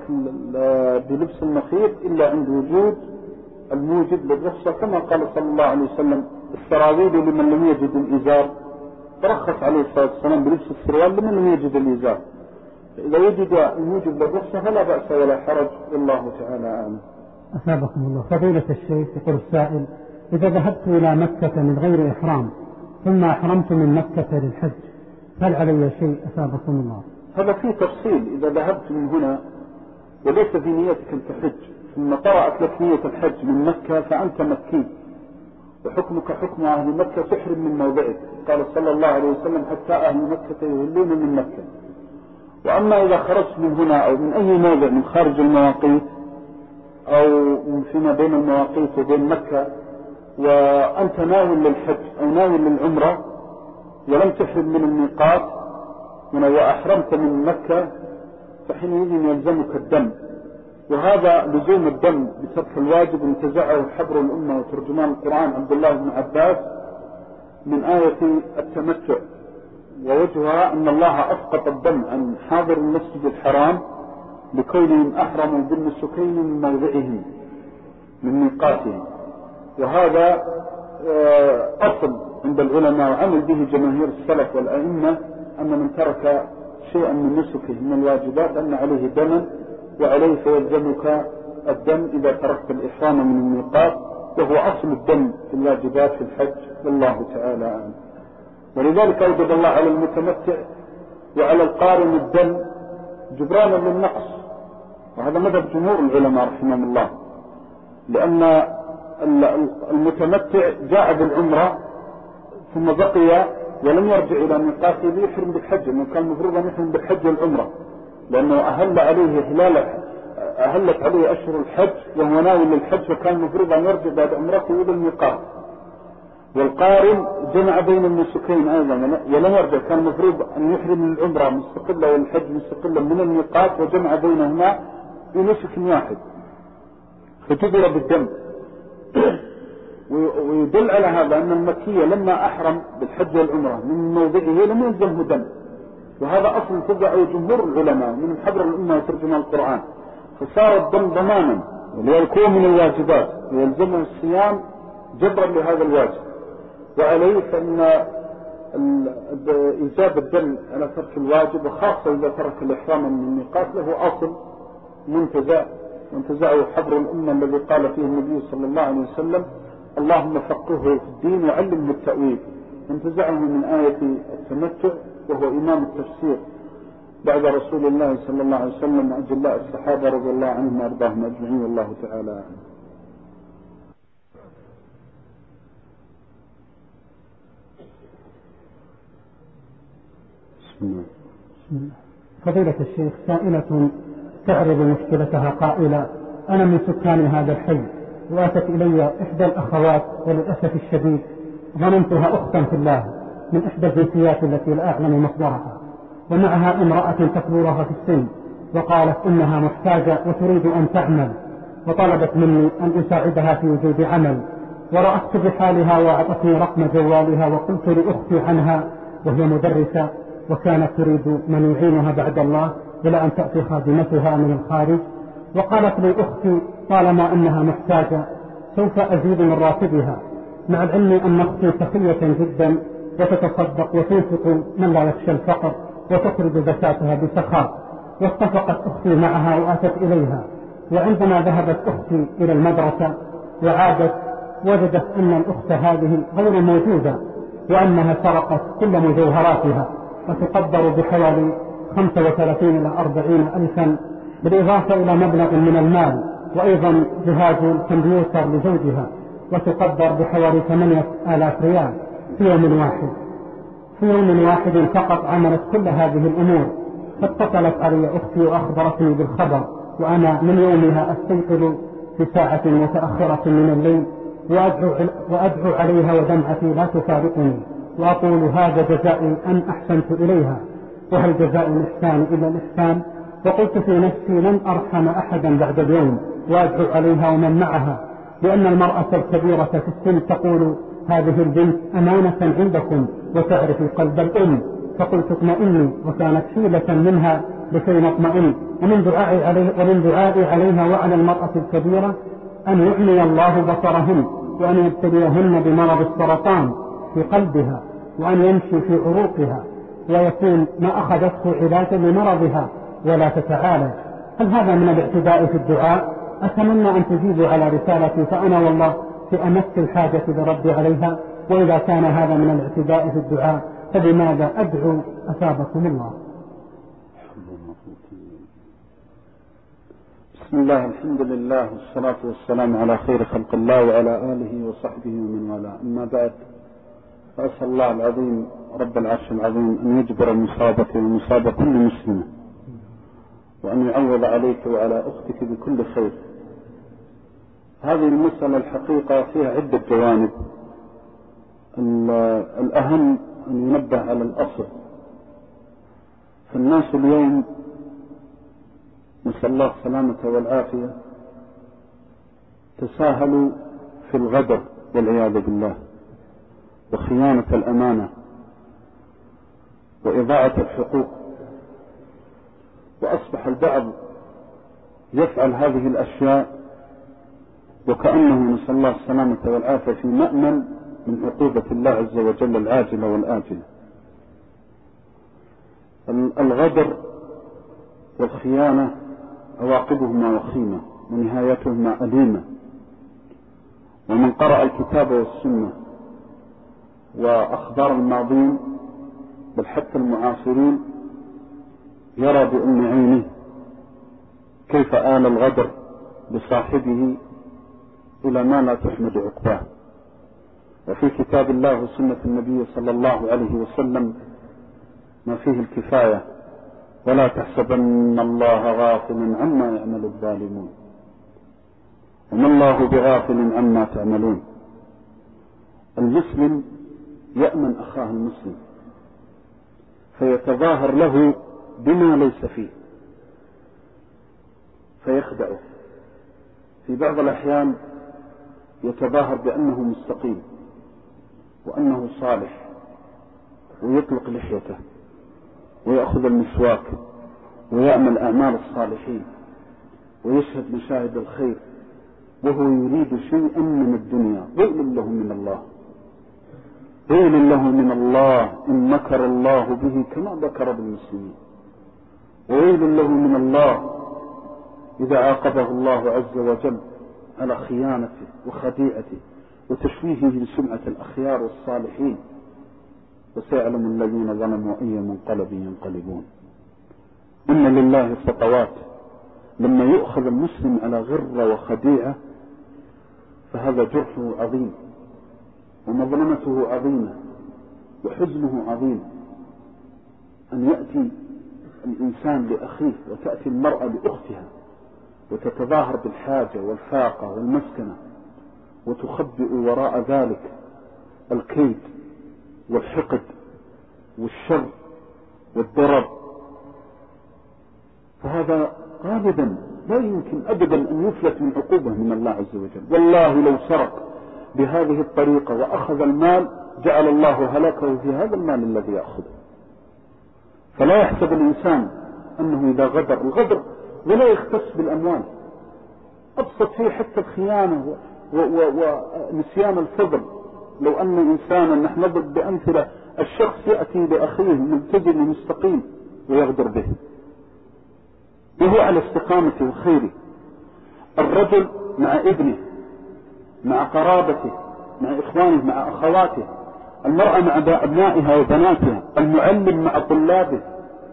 بلبس المخيط إلا عند وجود الموجب للرخصة، كما قال صلى الله عليه وسلم: السراويل لمن لم يجد الإزار، ترخص عليه الصلاة والسلام بلبس السروال لمن لم يجد الإزار. إذا وجد الموجب للرخصة فلا بأس ولا حرج، والله تعالى أعلم. أثابكم الله. فضيلة الشيخ، يقول السائل: إذا ذهبت إلى مكة من غير إحرام ثم أحرمت من مكة للحج هل علي شيء؟ أثابكم الله. هذا فيه تفصيل. إذا ذهبت من هنا وليس في نيتك أن تحج ثم طرأت لك نية الحج من مكة فأنت مكي وحكمك حكم أهل مكة، تحرم من موضعك. قال صلى الله عليه وسلم: حتى أهل مكة يهلون من مكة. وأما إذا خرجت من هنا أو من أي موضع من خارج المواقيت أو فيما بين المواقيت وبين مكة وأنت ناوي للحج أو ناوي للعمرة ولم تحرم من الميقات وأحرمت من مكة فحينئذ يلزمك الدم. وهذا لزوم الدم بترك الواجب انتزعه حبر الأمة وترجمان القرآن عبد الله بن عباس من آية التمتع، ووجهها أن الله أسقط الدم عن حاضر المسجد الحرام لكونهم أحرموا بالنسكين من موضعهم من ميقاتهم. وهذا أصل عند العلماء وعمل به جماهير السلف والأئمة أن من ترك شيئا من نسكه من الواجبات أن عليه دما، وعليه فيلزمك الدم إذا تركت الإحرام من الميقات، وهو أصل الدم في الواجبات في الحج، والله تعالى أعلم. ولذلك أوجب الله على المتمتع وعلى القارن الدم جبرانا للنقص، وهذا مذهب جمهور العلماء رحمهم الله، لأن المتمتع جاء بالعمرة ثم بقي ولم يرجع إلى ميقاته ليحرم بالحج، لأنه كان المفروض أن يحرم بالحج والعمرة، لأنه أهل عليه هلال أهلت عليه أشهر الحج وهو ناوي للحج، فكان المفروض أن يرجع بعد عمرته إلى الميقات. والقارن جمع بين النسكين أيضا ولم يرجع، كان المفروض أن يحرم العمرة مستقلة والحج مستقلا من الميقات، وجمع بينهما بنسك واحد فجبر بالدم. ويدل على هذا أن المكية لما أحرم بالحج والعمرة من موضعه لم يلزمه دم، وهذا أصل تبعه جمهور العلماء من حبر الأمة وترجمان القرآن، فصار الدم ضمانا وليكون من الواجبات ويلزمه الصيام جبرا لهذا الواجب. وعليه فإن إيجاب الدم على ترك الواجب، وخاصة إذا ترك الإحرام من الميقات، له أصل منتزع وانتزعه حبر الأمة الذي قال فيه النبي صلى الله عليه وسلم: اللهم فقهه في الدين وعلمه التأويل. انتزعه من آية التمتع، وهو إمام التفسير بعد رسول الله صلى الله عليه وسلم وأجلاء الصحابة رضي الله عنهم وأرضاهم أجمعين، والله تعالى أعلم. بسم الله. فضيلة الشيخ، سائلة تعرض مشكلتها قائلة: أنا من سكان هذا الحي وأتت إلي إحدى الأخوات وللأسف الشديد ظننتها أختا في الله من إحدى الجنسيات التي لا أعلم مصدرها، ومعها امرأة تكبرها في السن، وقالت إنها محتاجة وتريد أن تعمل، وطلبت مني أن أساعدها في وجود عمل، ورأت بحالها وأعطتني رقم جوالها، وقلت لأختي عنها وهي مدرسة وكانت تريد من يعينها بعد الله إلى أن تأتي خادمتها من الخارج، وقالت لي أختي طالما أنها محتاجة سوف أزيد من راتبها، مع العلم أن أختي سخية جدا وتتصدق وتنفق من لا يخشى الفقر وتخرج زكاتها بسخاء. واتفقت أختي معها وآتت إليها، وعندما ذهبت أختي إلى المدرسة وعادت وجدت أن الأخت هذه غير موجودة، وأنها سرقت كل مجوهراتها وتقدر بحوالي خمسة وثلاثين إلى أربعين ألفا، بالإضافة إلى مبلغ من المال، وأيضا جهاز الكمبيوتر لزوجها وتقدر بحوالي ثمانية آلاف ريال في يوم واحد. في يوم واحد فقط عملت كل هذه الأمور. فاتصلت علي أختي وأخبرتني بالخبر، وأنا من يومها أستيقظ في ساعة متأخرة من الليل وأدعو, وأدعو عليها ودمعتي لا تفارقني، وأقول هذا جزائي أن أحسنت إليها، وهل جزاء الإحسان إلا الإحسان؟ وقلت في نفسي لن أرحم أحدا بعد اليوم، وأدعو عليها ومن معها، لأن المرأة الكبيرة في السن تقول هذه البنت أمانة عندكم وتعرف قلب الأم. فقلت اطمئني، وكانت حيلة منها لكي نطمئن. ومن دعائي, عليه ومن دعائي عليها وعلى المرأة الكبيرة أن يعمي الله بصرهن وأن يبتليهن بمرض السرطان في قلبها وأن يمشي في عروقها ويكون ما أخذته علاجا لمرضها ولا تتعالج. هل هذا من الاعتداء في الدعاء؟ أتمنى أن تجيبوا على رسالتي، فأنا والله في أمس الحاجة بالرد عليها. وإذا كان هذا من الاعتداء في الدعاء فبماذا أدعو أثابكم الله؟ بسم الله، الحمد لله، والصلاة والسلام على خير خلق الله وعلى آله وصحبه ومن والاه. أما بعد، فأسأل الله العظيم رب العرش العظيم أن يجبر مصابتي ومصاب كل مسلم، وأن يعوض عليك وعلى أختك بكل خير. هذه المسألة الحقيقة فيها عدة جوانب. الأهم أن ينبه على الأصل. فالناس اليوم نسأل الله السلامة والعافية تساهلوا في الغدر والعياذ بالله، وخيانة الأمانة، وإضاعة الحقوق، وأصبح البعض يفعل هذه الأشياء وكأنه نسأل الله السلامة والعافية في مأمن من عقوبة الله عز وجل العاجلة والآجلة. الغدر والخيانة عواقبهما وخيمة ونهايتهما أليمة. ومن قرأ الكتاب والسنة وأخبار الماضين بل حتى المعاصرين يرى بأم عينه كيف آل الغدر بصاحبه إلى ما لا تحمد عقباه. وفي كتاب الله وسنة النبي صلى الله عليه وسلم ما فيه الكفاية: ولا تحسبن الله غافلا عما يعمل الظالمون وما الله بغافل عما تعملون. المسلم يأمن أخاه المسلم فيتظاهر له بما ليس فيه فيخدعه. في بعض الأحيان يتظاهر بأنه مستقيم وأنه صالح ويطلق لحيته ويأخذ المسواك ويعمل أعمال الصالحين ويشهد مشاهد الخير وهو يريد شيئا من الدنيا. ويل له من الله، ويل له من الله إن مكر الله به كما ذكر بالمسلمين، وويل له من الله إذا عاقبه الله عز وجل على خيانته وخديعته وتشويهه لسمعة الأخيار والصالحين. وسيعلم الذين ظلموا أي منقلب ينقلبون. إن لله خطوات. لما يؤخذ المسلم على غرة وخديعة فهذا جرحه عظيم ومظلمته عظيمة وحزنه عظيم. أن يأتي الإنسان لأخيه وتأتي المرأة لأختها وتتظاهر بالحاجة والفاقة والمسكنة وتخبئ وراء ذلك الكيد والحقد والشر والضرر، فهذا غالبا لا يمكن أبدا أن يفلت من عقوبة من الله عز وجل. والله لو سرق بهذه الطريقة وأخذ المال جعل الله هلاكه في هذا المال الذي يأخذه. فلا يحسب الإنسان أنه إذا غدر، الغدر ولا يختص بالأموال، أبسط فيه حتى الخيانة ونسيان الفضل. لو أن إنسانا نحن نضرب بأمثلة، الشخص يأتي لأخيه ملتزم ومستقيم ويغدر به وهو على استقامته وخيره. الرجل مع ابنه، مع قرابته، مع إخوانه، مع أخواته، المرأة مع أبنائها وبناتها، المعلم مع طلابه،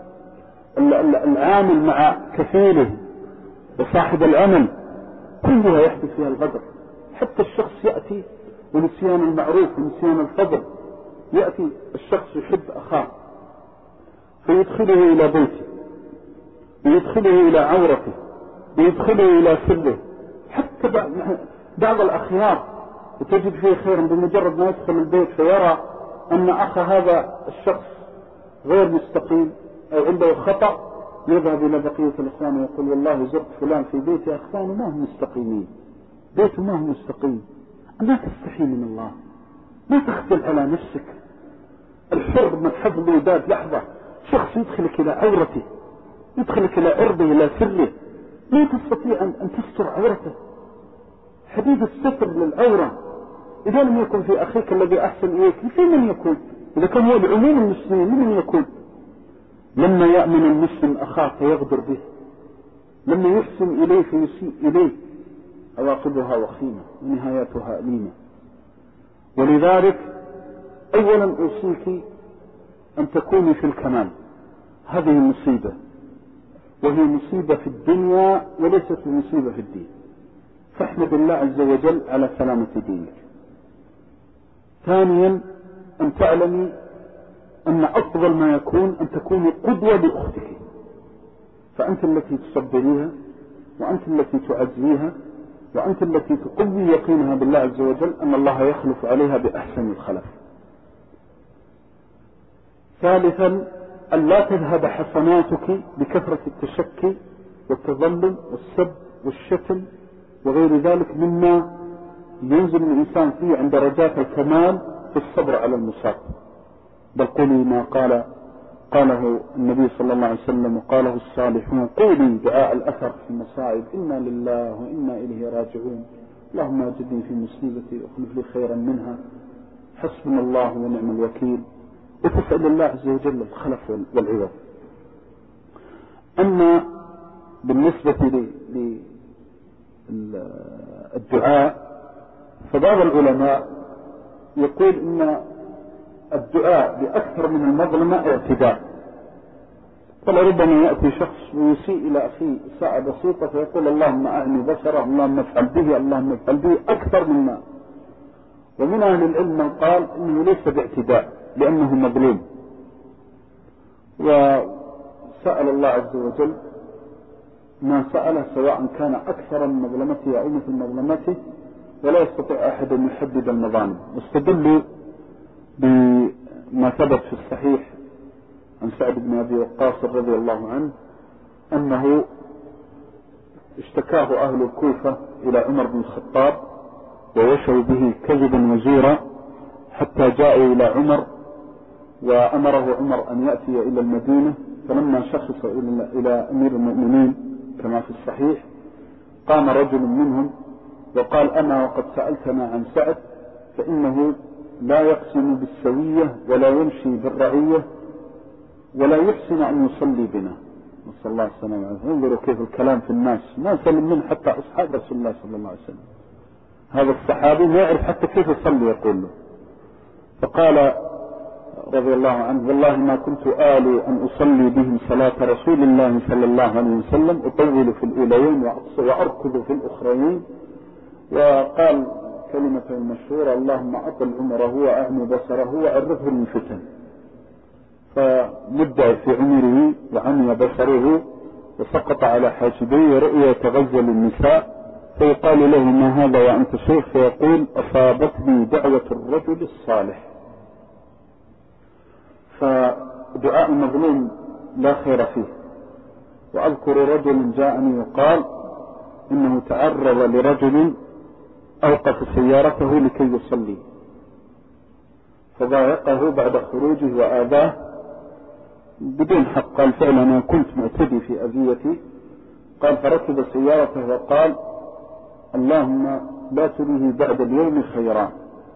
العامل مع كفيله وصاحب العمل، كلها يحدث فيها الغدر. حتى الشخص يأتي ونسيان المعروف ونسيان الفضل. يأتي الشخص يحب أخاه فيدخله إلى بيته ويدخله إلى عورته ويدخله إلى سره. حتى بعض الأخيار وتجد فيه خيرا بمجرد ما يدخل البيت فيرى أن أخ هذا الشخص غير مستقيم أو عنده خطأ، يذهب إلى بقية الإخوان ويقول والله زرت فلان في بيته، أخوانه ما هم مستقيمين، بيته ما هم مستقيم. لا تستحي من الله، لا تختل على نفسك. الحر من حفظ الوداد لحظة، شخص يدخلك إلى عورته، يدخلك إلى عرضه، إلى سره، لا تستطيع أن تستر عورته. حديث الستر للعورة إذا لم يكن في أخيك الذي أحسن إليك في من يكون؟ إذا كان هو العموم المسلمين من يكون؟ لما يأمن المسلم أخاه فيغدر به، لما يحسن إليه فيسيء إليه، عواقبها وخيمة ونهايتها أليمة. ولذلك أولا أوصيك أن تكوني في الكمال، هذه مصيبة، وهي مصيبة في الدنيا وليست مصيبة في الدين، فاحمد الله عز وجل على سلامة دينك. ثانيا أن تعلمي أن أفضل ما يكون أن تكوني قدوة لأختك، فأنت التي تصبريها، وأنت التي تعزيها، وأنت التي تقوي يقينها بالله عز وجل أن الله يخلف عليها بأحسن الخلف. ثالثا أن لا تذهب حسناتك بكثرة التشكي والتظلم والسب والشتم وغير ذلك مما ينزل الإنسان فيه عند درجات الكمال في الصبر على المصاب، بل قولي ما قال قاله النبي صلى الله عليه وسلم وقاله الصالحون: قولي دعاء الأثر في المصائب: إنا لله وإنا إليه راجعون، اللهم أجدني في مصيبتي أخلف لي خيرا منها، حسبنا الله ونعم الوكيل، وتسأل الله عز وجل الخلف والعوض. أما بالنسبة للدعاء فبعض العلماء يقول إن الدعاء بأكثر من المظلمة اعتداء، فلربما يأتي شخص ويسيء إلى أخيه ساعة بسيطة فيقول اللهم أعني بصره، اللهم افعل به، اللهم افعل به أكثر مما. ومن أهل العلم من قال إنه ليس باعتداء لأنه مظلوم، وسأل الله عز وجل ما سأله سواء كان أكثر من مظلمته أو مثل مظلمته، ولا يستطيع أحد أن يحدد المظالم. واستدلوا بما ثبت في الصحيح عن سعد بن أبي وقاص رضي الله عنه أنه اشتكاه أهل الكوفة إلى عمر بن الخطاب ووشوا به كذبا وزورا حتى جاءوا إلى عمر، وأمره عمر أن يأتي إلى المدينة. فلما شخص إلى أمير المؤمنين كما في الصحيح قام رجل منهم وقال: أما وقد سألتنا عن سعد فإنه لا يقسم بالسوية ولا يمشي بالرعية ولا يحسن أن يصلي بنا، نسأل الله السلامة عليه. انظروا كيف الكلام في الناس، ما سلم منه حتى أصحاب رسول الله صلى الله عليه وسلم. هذا الصحابي ما يعرف حتى كيف يصلي يقول له. فقال رضي الله عنه: والله ما كنت آل أن أصلي بهم صلاة رسول الله صلى الله عليه وسلم، أطول في الأوليين وأركض في الأخرين. وقال كلمة المشهورة: اللهم أطل عمره وأعني بصره وعرفه للفتن. فمد في عمره وعمي بصره وسقط على حاجبيه رؤيا تغزل النساء، فيقال له: ما هذا وأنت شيخ؟ فيقول: أصابتني دعوة الرجل الصالح. فدعاء المظلوم لا خير فيه. وأذكر رجل جاءني وقال إنه تعرض لرجل أوقف سيارته لكي يصلي فضايقه بعد خروجه وآذاه بدون حق. قال: فعلا أنا كنت معتدي في أذيتي. قال: فركب سيارته وقال: اللهم لا تريه بعد اليوم خيرا.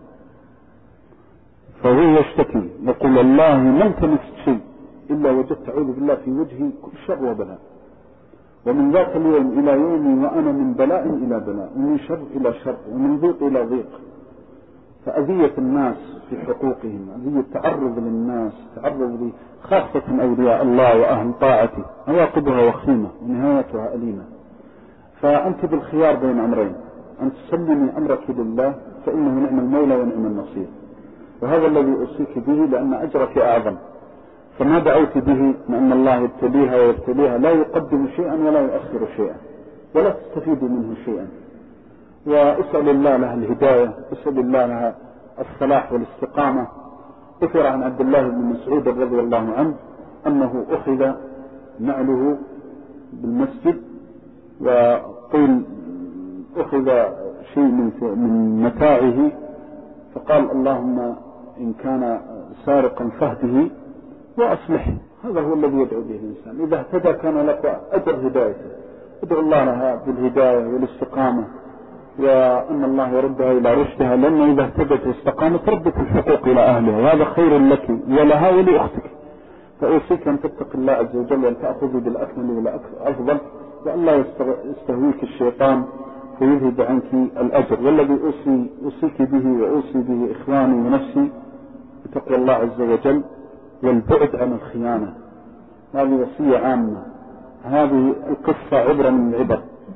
فهو يشتكي يقول: الله ما التمست شيء إلا وجدت أعوذ بالله في وجهي كل شر وبلاء، ومن ذاك اليوم إلى يومي وأنا من بلاء إلى بلاء، ومن شر إلى شر، ومن ضيق إلى ضيق. فأذية الناس في حقوقهم، أذية تعرض للناس، تعرض خاصة أولياء الله وأهل طاعته، عواقبها وخيمة ونهايتها أليمة. فأنت بالخيار بين أمرين: أن تسلمي أمرك لله فإنه نعم المولى ونعم النصير، وهذا الذي أوصيك به لأن أجرك أعظم. فما دعوت به لأن الله يبتليها ويبتليها لا يقدم شيئا ولا يؤخر شيئا ولا تستفيد منه شيئا. واسأل الله لها الهداية، اسأل الله لها الصلاح والاستقامة. أثر عن عبد الله بن مسعود رضي الله عنه أنه أخذ نعله بالمسجد وقيل أخذ شيء من متاعه، فقال: اللهم إن كان سارقا فهده وأصلحه. هذا هو الذي يدعو به الإنسان، إذا اهتدى كان لك أجر هدايته. ادعو الله لها بالهداية والاستقامة وأن الله يردها إلى رشدها، لأنه إذا اهتدت واستقامت ردت الحقوق إلى أهلها، وهذا خير لك ولها ولأختك. فأوصيك أن تتق الله عز وجل وأن تأخذي بالأكمل والأفضل، وأن لا يستهويك الشيطان فيذهب عنك الأجر. والذي أوصي أوصيك به وأوصي به إخواني ونفسي بتقوى الله عز وجل والبعد عن الخيانة. هذه وصية عامة. هذه القصة عبرة من العبر.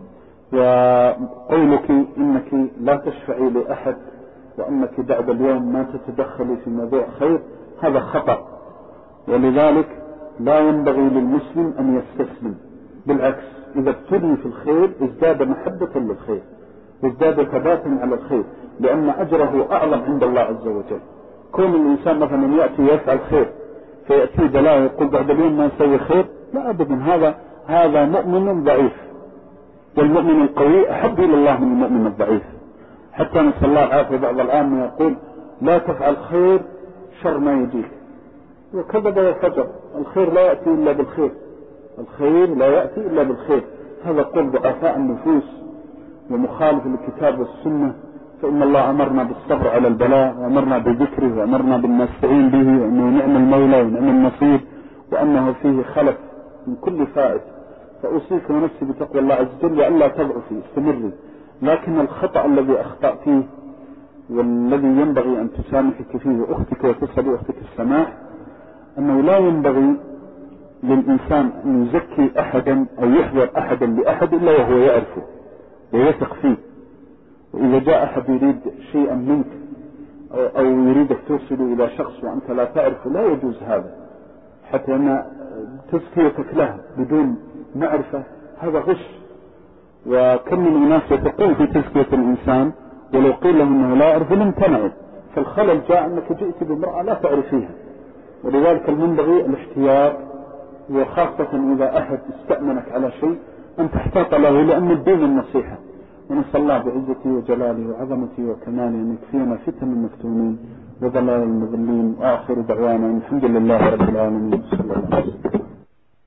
وقولك إنك لا تشفعي لأحد وأنك بعد اليوم ما تتدخلي في موضوع خير، هذا خطأ. ولذلك لا ينبغي للمسلم أن يستسلم، بالعكس إذا ابتلي في الخير ازداد محبة للخير وازداد ثباتا على الخير، لأن أجره أعظم عند الله عز وجل. كون الإنسان مثلا يأتي يفعل خير فيأتي بلاء يقول بعد اليوم ما يسوي خير، لا أبدا، هذا هذا مؤمن ضعيف. والمؤمن القوي أحب إلى الله من المؤمن الضعيف. حتى نسأل الله العافية، بعض العامة يقول لا تفعل خير شر ما يجيك، وكذب وفجر. الخير لا يأتي إلا بالخير، الخير لا يأتي إلا بالخير. هذا قول ضعفاء النفوس ومخالف للكتاب والسنة. فإن الله أمرنا بالصبر على البلاء، وأمرنا بذكره، وأمرنا بالنستعين به، وأنه نعم المولى ونعم النصير، وأنه فيه خلف من كل فائد. فأوصيك ونفسي بتقوى الله عز وجل وألا تضعفي، استمري. لكن الخطأ الذي أخطأت فيه والذي ينبغي أن تسامحك فيه أختك وتسأل أختك السماح، أنه لا ينبغي للإنسان أن يزكي أحدا أو يحذر أحدا لأحد إلا وهو يعرفه ويثق فيه. وإذا جاء أحد يريد شيئا منك أو يريدك توصل إلى شخص وأنت لا تعرفه، لا يجوز هذا، حتى أن تزكيتك له بدون معرفة هذا غش. وكم من الناس يثقون في تزكية الإنسان ولو قيل له أنه لا يعرف لم تنعه، فالخلل جاء أنك جئت بامرأة لا تعرفيها. ولذلك المنبغي الاحتياط، وخاصة إذا أحد استأمنك على شيء أن تحتاط له، لأن الدين النصيحة. ونسأل الله بعزته وجلاله وعظمته وكماله أن يكفينا فتن المفتونين وضلال المضلين. وآخر دعوانا الحمد لله رب العالمين. صلى الله عليه وسلم.